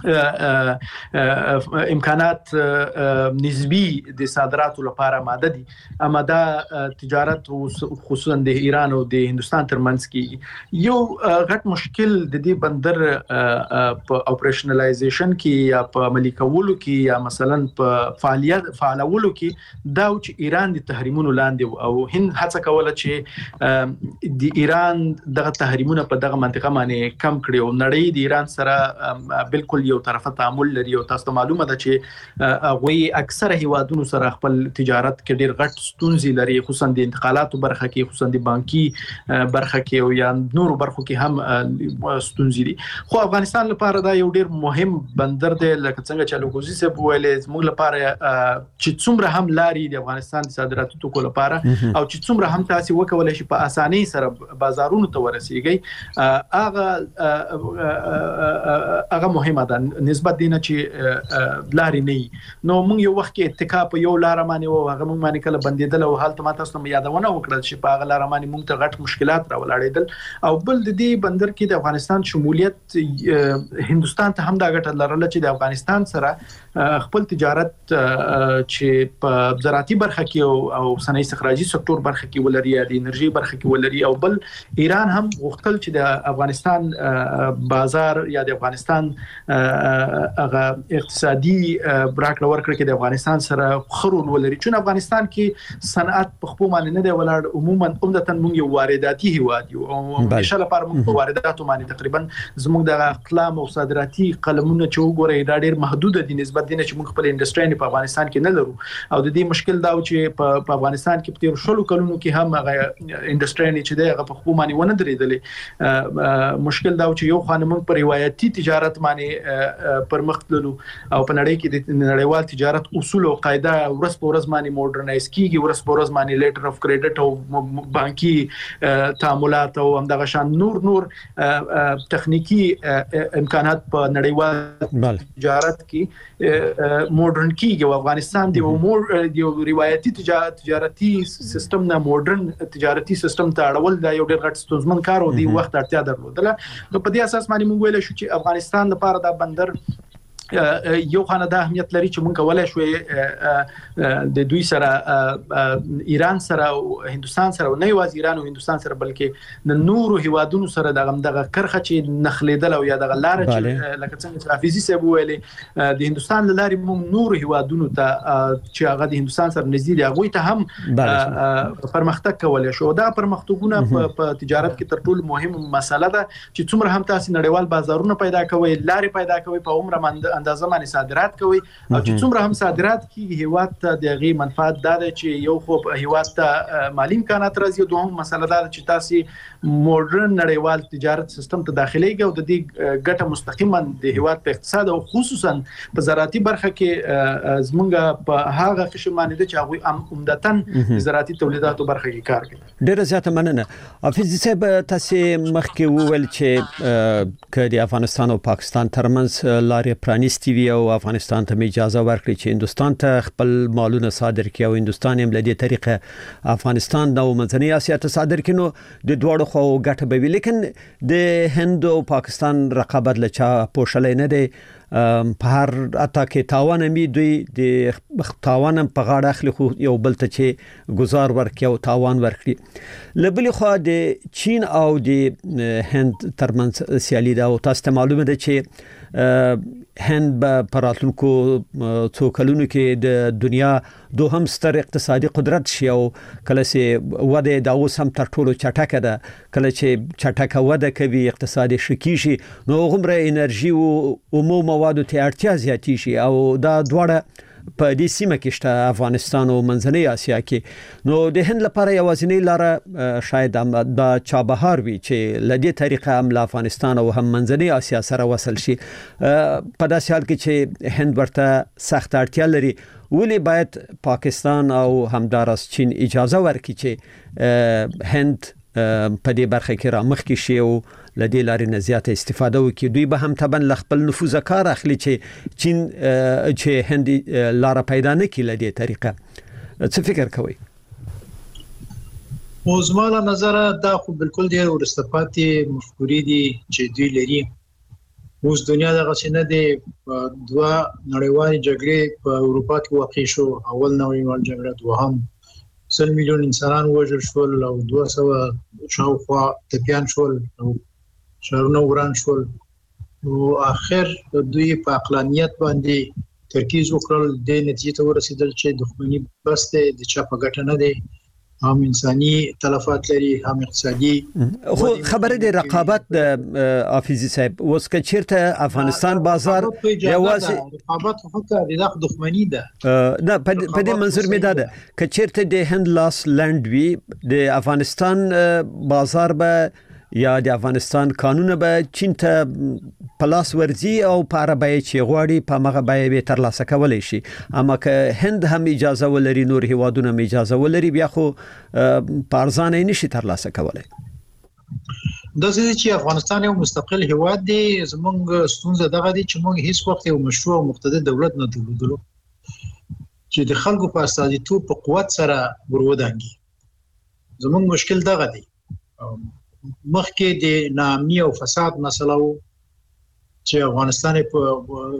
امکانات نسبی د صادراتو لپاره آماده دي، آماده تجارت خصوصا د ایران او د هندستان ترمنځ کې یو غټ مشکل د دې بندر په اپریشنلایزیشن کې یا په عملي کولو کې یا مثلا په فعالولو کې دا چې ایران د تحریمونو لاندې او هند هڅه کوله چې د ایران دغه تحریمونه په دغه منطقه باندې کم کړي او نړۍ د ایران سره بالکل یو طرفه تعامل لري او تاسو ته معلومه ده چې هغه اکثره هیوادونو سره خپل تجارت کې ډیر غټ ستونزې لري، خصوصا د انتقالاتو برخه کې، خصوصا د بانکي برخه کې او یا نور برخو کې هم ستونزې دي. خو افغانستان لپاره دا یو ډیر مهم بندر دی لکه څنګه چې لوګوزي سه ویلې موږ لپاره چې څومره هم لاري د افغانستان د صادراتو توکو لپاره او چې څومره هم تاسو وکولای شي په اسانۍ سره بازارونو ته ورسیږي هغه مهمه ده نسبت دینه چې لارې نه نو موږ یو وخت کې اتکا په یو لار باندې او هغه موږ باندې کله بندیدل او حالت ما تاسو ته یادونه وکړل چې په هغه لار باندې موږ ته غټ مشکلات راولاړېدل او بل د دې بندر کې د افغانستان شمولیت هندستان ته هم دا ګټه لرله چې د افغانستان سره خپل تجارت چې په زراعتي برخه کې او صنایع استخراجي سکتور برخه کې ولري د انرژي برخه کې ولري او بل ایران هم غوښتل چې د افغانستان بازار یا د افغانستان هغه اقتصادي راکړه ورکړه کې د افغانستان سره خرول ولري چې افغانستان کې صنعت په خپل معنی نه دی ولاړ عموما عمدتاً موږ یو وارداتي هیواد یو او انشاء الله لپاره موږ وارداتو باندې تقریبا زموږ د اقلام او صادراتي قلمونه چې وګورئ دا ډېر محدود دي نسبت دي چې موږ خپل انډستری په افغانستان کې نه لرو او د دې مشکل دا چې په افغانستان کې په تیر شلو کلونو کې هم هغه انډستری چې دغه په خپل معنی ونه درېدلې مشکل دا چې یو خانمون پر روایتي تجارت باندې پرمخ تللو او په نړۍ کې د نړیوال تجارت اصول او قاعده ورځ په ورځ باندې موډرنایز کیږي ورځ په ورځ باندې لیټر اف کریډټ او بانکي تعاملات او همدغه شان نور تخنیکی امکانات په نړیوال تجارت کې موډرن کیږي او افغانستان د روایتي تجارتي سیستم نه موډرن تجارتي سیستم ته اړول دا یو ډېر غټ ستونزمن کار او دی وخت اړتیا درلوده نو په دې اساس باندې موږ ویل شو چې افغانستان لپاره دا بندر یو خانه د اهمیت لري چې موږ کولای شو د دوی سره ایران سره او هندستان سره نه یوازې ایران او هندستان سره بلکې د نورو هیوادونو سره دغه کرخه چې نخلیدل او یا دغه لار چې لکه څنګه چې حافظي صاحب ویلي د هندستان لاري موږ نورو هیوادونو ته چې هغه د هندستان سره نږدې دي هغه ته هم پرمختګ کولای شو دا پرمختګونه په تجارت کې تر ټولو مهمه مسله ده چې څومره هم تاسو نړیوال بازارونه پیدا کوئ لارې پیدا کوئ په عمر اندازه باندې صادرات کوي او چې څومره هم صادرات کیږي هیواد ته دغه منفعت ده چې یو خو هیواد ته مالی امکانات راځي دوهم مسله ده چې تاسو موډرن نړیوال تجارت سیستم ته داخليږي او د دې ګټه مستقیما د هیواد په اقتصاد او خصوصا په زراعتي برخه کې زمونږ په هغه قسم باندې چې هغه عمدتاً زراعتي تولیداتو برخه کې کار کوي ډېر زیاته مننه حافظ صاحب تاسو مخکې وویل چې د افغانستان او پاکستان ترمنځ لارې پرانیستي وي او افغانستان ته اجازه ورکړي چې هندستان ته خپل مالونه صادر کړي او هندستان هم له دې طریقه افغانستان د منځنۍ اسیا ته صادر کړي نو د دوړو خو ګټه به وي لیکن د هند او پاکستان رقابت لچا پوښلې نه دی په هر اته کې تاوان می دوی د تاوان په غاړه اخلي خو یو بل ته چې گزار ورکړي او تاوان ورکړي لبل خو د چین او د هند ترمنځ سیالي دا او تاسو معلومه ده چې هند به پراتونکو څو کلونو کې د دنیا دوهم ستر اقتصادي قدرت شي او کله چې وده دا اوس هم تر ټولو چټکه ده کله چې چټکه وده کوي اقتصادي شکی شي نو غومره انرژي او عمومي موادو ته اړتیا زیاتی شي او دا دواړه په دې سیمه کې شته افغانستان او منځنۍ اسیا کې نو د هند لپاره یوازینی لار شاید د چابهار وي چې لدې طریقه هم افغانستان او هم منځنۍ اسیا سره وصل شي په داسې حال کې چې هند ورته سخت اړتیا لري ولی باید پاکستان او همدارس چین اجازه ورکړي چې هند په دې برخه کې رامخ کې شي او لدې لارې نه زیاته استفاده وکړي دوی به هم طبعا خپل نفوذ کار اخلي چې چین چې هند لار پیدا نه کړي لدې طریقه څه فکر کوي زما نظر دا خو بالکل دی ورستپاتې مفکورې دي چې دوی لري اوس دنیا دغه څه نه دی دوه نړیوال جګړې په اروپا کې واقع شو اول نړیوال جګړه دوهم 100 میلیون انسانان وژل شول او 200 شاوخوا ټپيان شول او شهرونه وران شول او اخر دوی په عقلانیت باندې ترکیز وکړل د نتیجې ته ورسېدل چې دښمنی بس د چا په ګټه نه دی هم انساني تلفات لري هم اقتصادي خو خبره د رقابت حافظي صاحب اوس که چیرته افغانستان بازار یوازې رقابت خو د دښمنی ده نه په دې منظور می ده که چیرته د هند لاس لند وی د افغانستان بازار به یا د افغانستان قانون به چین ته پلاس ورزي او په عربی چې غواړي په مغه به تر لاسه کولای شي اما که هند هم اجازه ولري نور هیوادونه هم اجازه ولري بیا خو په ارزانه نشي تر لاسه کولای د څه چې افغانستان یو مستقل هیواد دی زمونږ ستونزه دغه دی چې موږ هیڅ وخت یو مشروع او مقتدر دولت نه درلودلو چې د خلکو په استازیتوب په قوت سره ورودانګي. زمونږ مشکل دغه دی. مخکې د ناامنۍ او فساد مسله و چې افغانستان په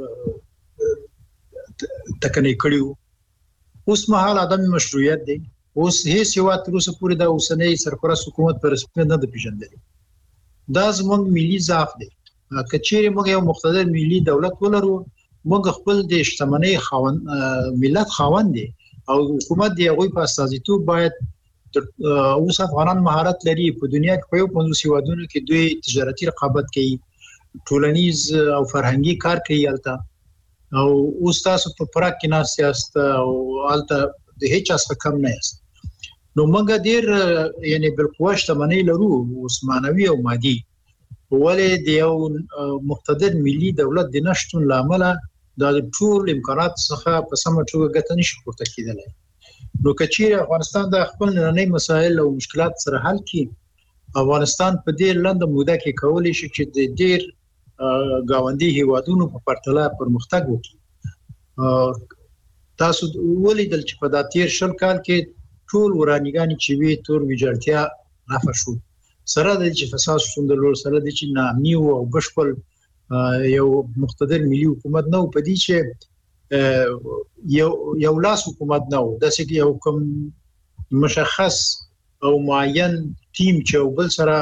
تکني کړیو. اوس مهال عدم مشروعیت دی. اوس هیڅ یو تر اوسه پورې د اوسنۍ سرپرست حکومت پر رسمیت نه پیژندل. دا زموږ ملي ضعف دی. کچېره موږ یو مقتدر ملي دولت ولرو موږ خپل د شتمنۍ ملت خاوند دي او حکومت دی هغه په استازیتوب باید اوس افغانان مهارت لري په دنیا کې په یو 50 هیوادونو کې دوی تجارتي رقابت کوي ټولنیز او فرهنګي کار کوي البته او اوس تاسو په پراک کې نه سیاست او البته د هیڅ څه کم نه است. نو موږ ډیر یعنی بالقوه شتمنۍ لرو اوس مانوي او مادي ولې د یو مقتدر ملي دولت د نشټون لامل د ټول امکانات څخه په سمه توګه ګټه نشي پورته کېدلی. نو کچېره افغانستان د خپل نړۍ مسایل او مشکلات سره حل کړي افغانستان په دې لنډه موده کې کولی شي چې د ډیر گاونډي هیوادونو په پرتله پرمختګ وکړي. تاسو ولیدل چې په داتیر شل کال کې ټول ورانیګانی چې وی تور ویجړتیا رافه شو سره د چې فساد شوند لور سره د چې نامني او بشپل یو مقتدر ملي حکومت نو پدې چې یو لاس حکومت نو د څه یو کوم مشخص او معین ټیم چې بل سره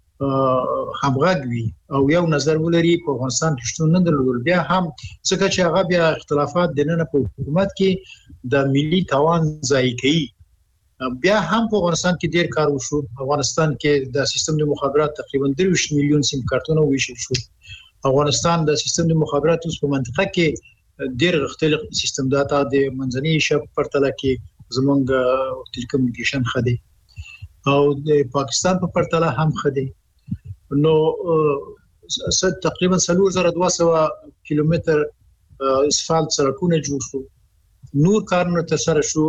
همغږ وي او یو نظر ولري په افغانستان کې شتون نه درلود. بیا هم څنګه چې هغه بیا اختلافات د نن په حکومت کې د ملي توان ځای کوي. بیا هم په افغانستان کې ډیر کار وشو. افغانستان کې د سیستم د مخابرات تقریبا 3 میلیون سیم کارتونه ویشل شو. افغانستان د سیستم د مخابرات اوس په منطقه کې ډیر غختل سیستم داتا د منځنۍ شبکې پرتله کې زمونږ ټیلیکومونیکیشن خدي او د پاکستان په پرتله هم خدي. نو تقریبا 3200 کیلومتر اسفالت سړکونه جوړ شو. نور کارونه تر سره شو.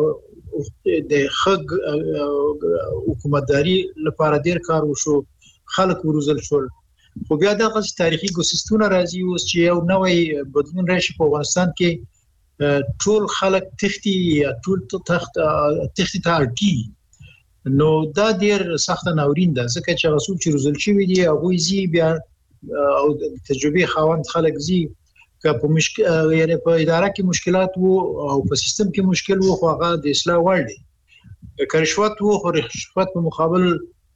د خګ حکومتداري لپاره ډیر کار وشو. خلک وروزل شول. خو بیا دغه تاریخي ګوسستونه راځي اوس چې یو نوې بدلون راشي په افغانستان کې ټول خلک تختی ټول تختی تارکی. نو دا ډیر سخت ناورین ده ځکه چې رسول چې روزل شوی دی هغه زی بیا او تجربه خواند خلک زی که په مشکل یعنی په اداره کې مشکلات وو او په سیستم کې مشکل وو خو هغه د اصلاح وړ دی. که رشوت وو خو رشوت په مقابل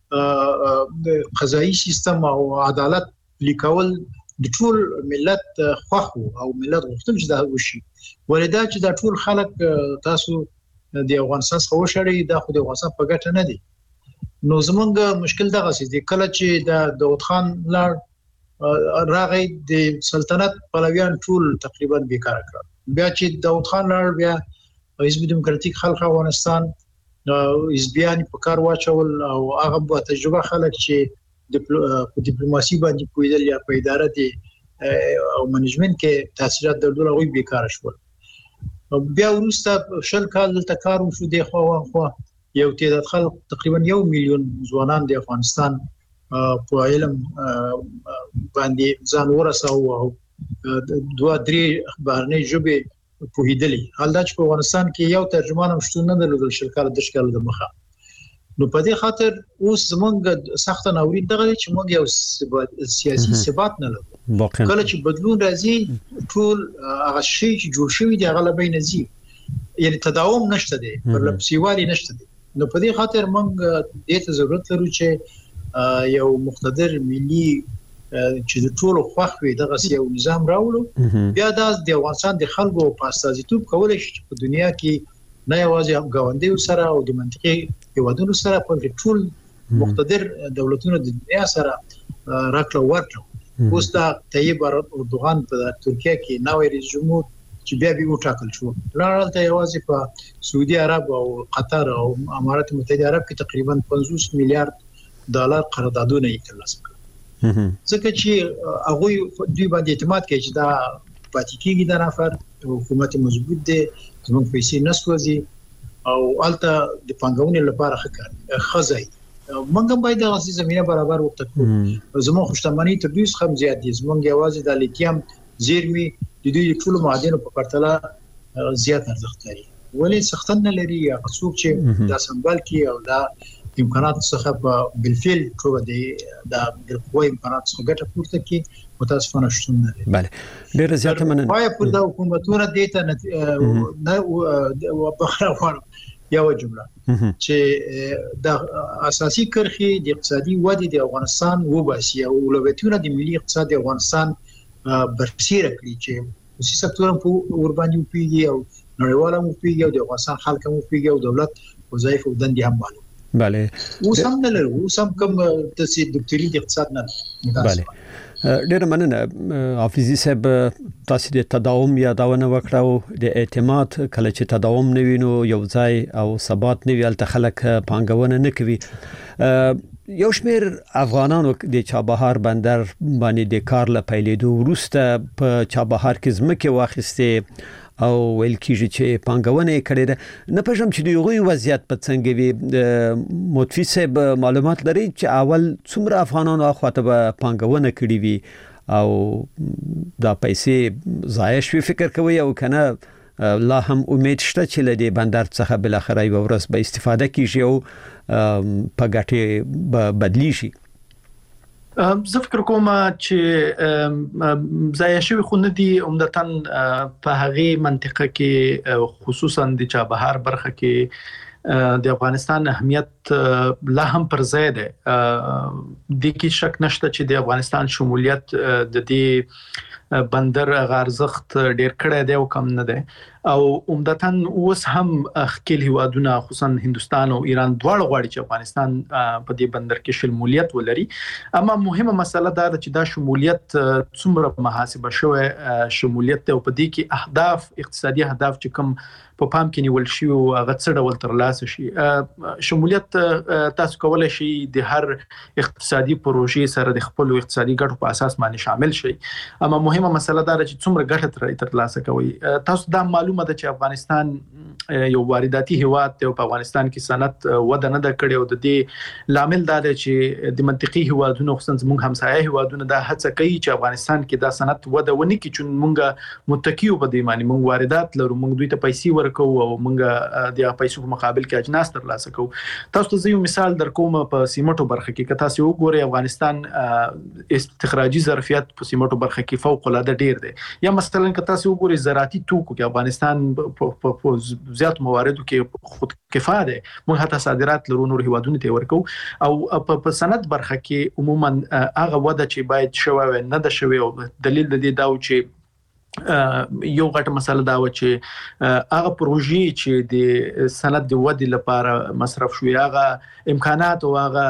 د قضایي سیستم او عدالت لیکول د ټول ملت خوښ او ملت غوښتل چې دا وشي. ولدا چې دا ټول خلک تاسو د افغانستان څخه وشړي دا خو د افغانستان په ګټه نه دي. نو زمونږ مشکل دغه څه دی کله چې د داوود خان لار راغی د سلطنت پلویان ټول تقریبا بیکار کړ. بیا چې داوود خان لار بیا حزب دیموکراتیک خلق افغانستان حزبيان په کار واچول او هغه په تجربه خلک چې د ډیپلوماسي باندې پویدل یا په اداره دي او منیجمنت کې تاثیرات درلودل او بیکار شول. بیا وروسته شل کال د کار وشو د خو یو تعداد خلک تقریبا 1 میلیون ځوانان د افغانستان په علم باندې ځان ورساو او 2-3 بهرنۍ ژبې پوهیدلې. حال دا چې په افغانستان کې یو ترجمان هم شتون نه درلودل شل کال د شکل د مخه. نو په دې خاطر اوس زمونږ سخت ناورین دغه چې موږ یو سیاسي ثبات نه لرو. کله چې بدلون راځي ټول هغه شی چې جوړ شوی دی هغه لبې نه زی یعنی تداوم نشته دی پرلپسیوالي نشته دی. نو په دې خاطر موږ دې ته ضرورت لرو چې یو مقتدر ملي چې د ټولو خوښ وي دغه یو نظام راوړو. بیا د افغانستان د خلکو په استازیتوب کولای شي چې په دنیا کې نه یوازې ګاونډیو سره او د منطقي هیوادونو سره په ټول مقتدر دولتونو د دنیا سره راکړه ورکړه. اوس دا طیب اردوغان په ترکیه کې نوې رئیس جمهور چې بیا به وټاکل شو لاړل ته یوازې په سعودي عرب او قطر او امارات متحده عرب کې تقریبا 50 میلیارډ ډالر قراردادونه یې ترلاسه کړل. ځکه چې هغه دوی باندې اعتماد کوي چې دا پاتې کېږي د نفر حکومت مضبوط دی زموږ پیسې نسوځي او الته د پنګونې لپاره ښه کار خزای موږ باید د غذایی زمينه برابر وکړو. زموږ خوشتمنۍ تر دوی څخه زیات دي. زموږ یوازې د لیتیم زیرمي د دوی ټول معادن په پرتله زیات ارزښت لري. ولې سختن نه لري یا څوک چې دا سمبال کی او دا امکانات څخه په بالفعل ټول دي د قوی امکانات څخه ګټه پورته کی متاسفانه شتون نه لري. بله ډیر زیات مننه. پای پر د حکومتونو دیته نه وبخره یو جمله چې د اساسي کرخي د اقتصادي ودې د افغانستان وباسي او اولویتونه د ملي اقتصاد د افغانستان برسیره کړی چې خصوصي سکتور په اورباني پیږي او نړیواله مو پیږي او د افغانستان خلک مو پیږي او دولت وظایف او دندې هم معلوم. بله وسم نه لرو وسم کوم د دکتوري د اقتصاد نه. بله ډیر مننه حافظي صاحب. تاسو د تداوم یادونه وکړو د اعتماد کله چې تداوم نه وینو یو ځای او ثبات نه ویل ته خلک پانګونه نه کوي. یو شمیر افغانانو د چابهار بندر باندې د کار ل پیلېدو وروسته په چابهار کې ځمکه واخیسته او ویل کیږي چې پانګونه کړي ده. نه پېژم چې دوی وضعیت په څنګه وي. متفی صاحب معلومات لري چې اول څومره افغانانو اخواته به پانګونه کړي وي او دا پیسې ضایع شوي فکر کوي او کنه لا هم امید شته چې لدی بندر څخه بل اخر یو ورځ به استفاده کیږي او په ګټه بدلی شي. زه فکر کوم چې ضایع شوی خو نه دي عمدتاً په هغه منطقه کې خصوصا د چابهار برخه کې د افغانستان اهمیت لا هم پر ځای ده. د کې شک نشته چې د افغانستان شمولیت د دې بندر غارزخت ډیر کړه دی او کم نه دی او عمدتاً اوس هم خپل هیوادونه خصوصا هندستان او ایران دواړه غواړي چې افغانستان په دې بندر کې شمولیت ولري. اما مهمه مسله دا ده چې دا شمولیت څومره محاسبه شوی شمولیت او په دې کې اهداف اقتصادي اهداف چې کوم په پام کې نیول شي او هغه څه ډول ترلاسه شي. شمولیت تاسو کولای شئ د هر اقتصادي پروژې سره د خپل اقتصادي ګټو په اساس باندې شامل شئ. اما مهمه مسله دا ده چې څومره ګټه ترلاسه کوي. تاسو دا معلومه ده چې افغانستان یو وارداتي هیواد دی او په افغانستان کې صنعت وده نه ده کړې او د دې لامل دا دی چې د منطقي هیوادونو خصوصا موږ همسایه هیوادونه دا هڅه کوي چې افغانستان کې دا صنعت وده ونی کې چې موږ متکی په دې معنی موږ واردات لرو موږ دوی ته پیسې ورکو او موږ د پیسو په مقابل کې اجناس ترلاسه کوو. تاسو ته یو مثال درکوم په سیمټو برخه کې کته تاسو وګورئ افغانستان استخراجي ظرفیت په سیمټو برخه کې فوق العاده ډیر دی. یا مثلا کته تاسو وګورئ زراعتي توکو کې افغانستان په زیات مواردو کې خود کفایه ده. موږ حتی صادرات لرو نور هیوادونو ته ورکو او په صنعت برخه کې عموما هغه وده چې باید شوی نه ده شوی او دلیل د دې دا چې یو غټه مسله دا و چې هغه پروژې چې د صنعت د ودې لپاره مصرف شوی هغه امکانات او هغه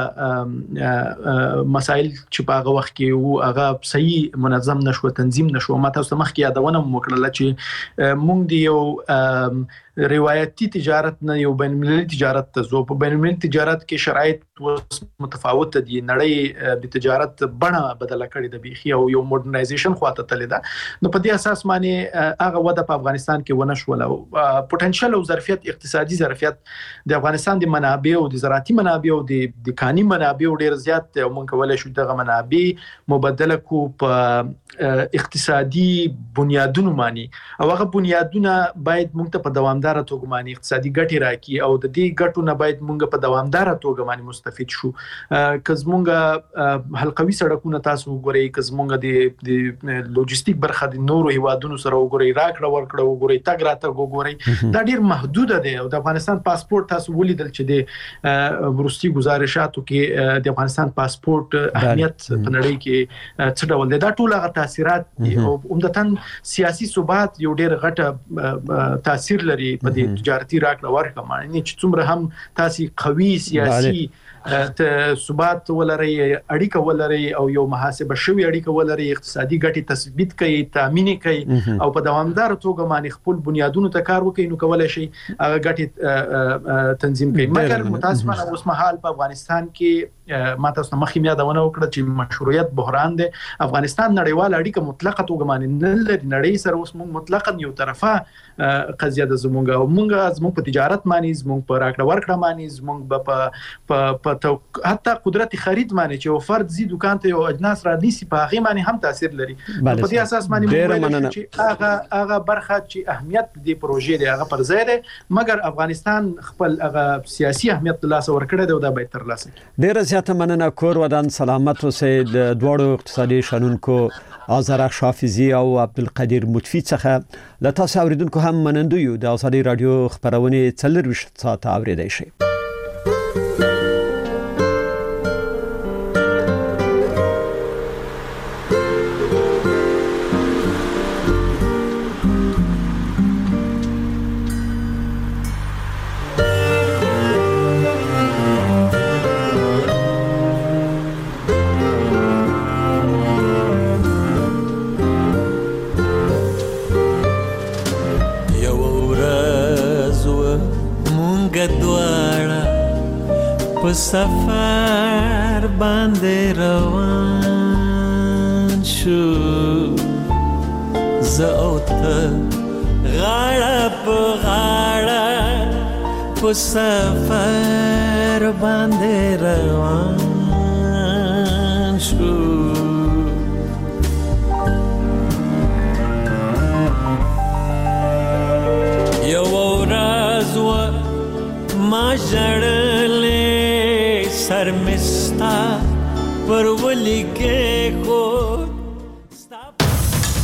مسائل چې په هغه وخت کې وو هغه صحیح منظم نشو تنظیم نشو. ما تاسو مخکې یادونه وکړه چې مونږ دی یو روایتي تجارت نه یو بین المللي تجارت ته زو. په بین المللي تجارت کې شرایط متفاوت دي. نړۍ د تجارت بڼه بدله کړې ده بيخي او یو مودرنایزیشن خواته تللی ده. نو په دې اساس باندې هغه وده په افغانستان کې ونه شول او پوتنشل او ظرفیت اقتصادي ظرفیت د افغانستان د منابع او د زراعتي منابع او د کاني منابع ډیر زیات او مونږ کولای شو دغه منابع مبادله کو په اقتصادي بنیادونو باندې او هغه بنیادونه باید مونږ ته په دوامدار توګه باندې اقتصادي ګټه راکړي او د دې ګټو نه باید مونږ په دوامدار توګه باندې مستفید شو. کز مونږ حلقوي سړکونه تاسو وګورئ کز مونږ د لوجستیک برخه د نورو هیوادونو سره وګورئ راکړه ورکړه وګورئ تګ راتګ وګورئ دا ډیر محدود دی او د افغانستان پاسپورت تاسو ولیدل چې د ورستي گزارشاتو کې د افغانستان پاسپورت اهمیت په نړۍ کې څه ډول دی. دا ټول هغه تاثیرات او عمدتاً سیاسي ثبات یو ډیر غټه تاثیر لري په دې تجارتي راکړه ورکړه باندې چې څومره هم تاسو قوي سیاسي ثبات ولري اړیکه ولري او یو محاسبه شوی اړیکه ولري اقتصادي ګټې تثبیت کوي تامین کوي او په دوامدار توګه باندې خپل بنیادونو ته کار وکړي نو کولای شي هغه ګټې تنظیم کوي. مګر متاسفانه اوس مهال په افغانستان کې ما تاسو مخې یادونه وکړه چې مشروعیت بحران دی. افغانستان نړیوال اړیکه مطلقه توګه باندې نه لري. نړۍ سره اوس موږ مطلقاً یو طرفه قضیه د زموږ په تجارت باندې، زموږ په راکړه ورکړه باندې، زموږ په حتی قدرت خرید باندې چې یو فرد زی دکان ته یو اجناس را نیسی په هغه باندې هم تاثیر لري. په دې اساس باندې چې هغه برخه چې اهمیت د پروژې دی هغه پر ځای دی، مګر افغانستان خپل هغه سیاسي اهمیت له لاسه ورکړی دی او دا باید تر لاسه کړي. ډیره زیاته مننه. کور ودان سلامت اوسئ. د دوړو اقتصادي شنونکو آزرخ شافزی او عبدالقدیر مطفی څخه له تاسو اوریدونکو هم منندو یو. د ازادي رادیو خبرونه 24 ساعت اوریدای شئ. سفر باندې روان شو زه او ته غاړه په غاړه په سفر باندې روان شو. یو ورځ ما ژړلې سر مستا پر ولی کې کو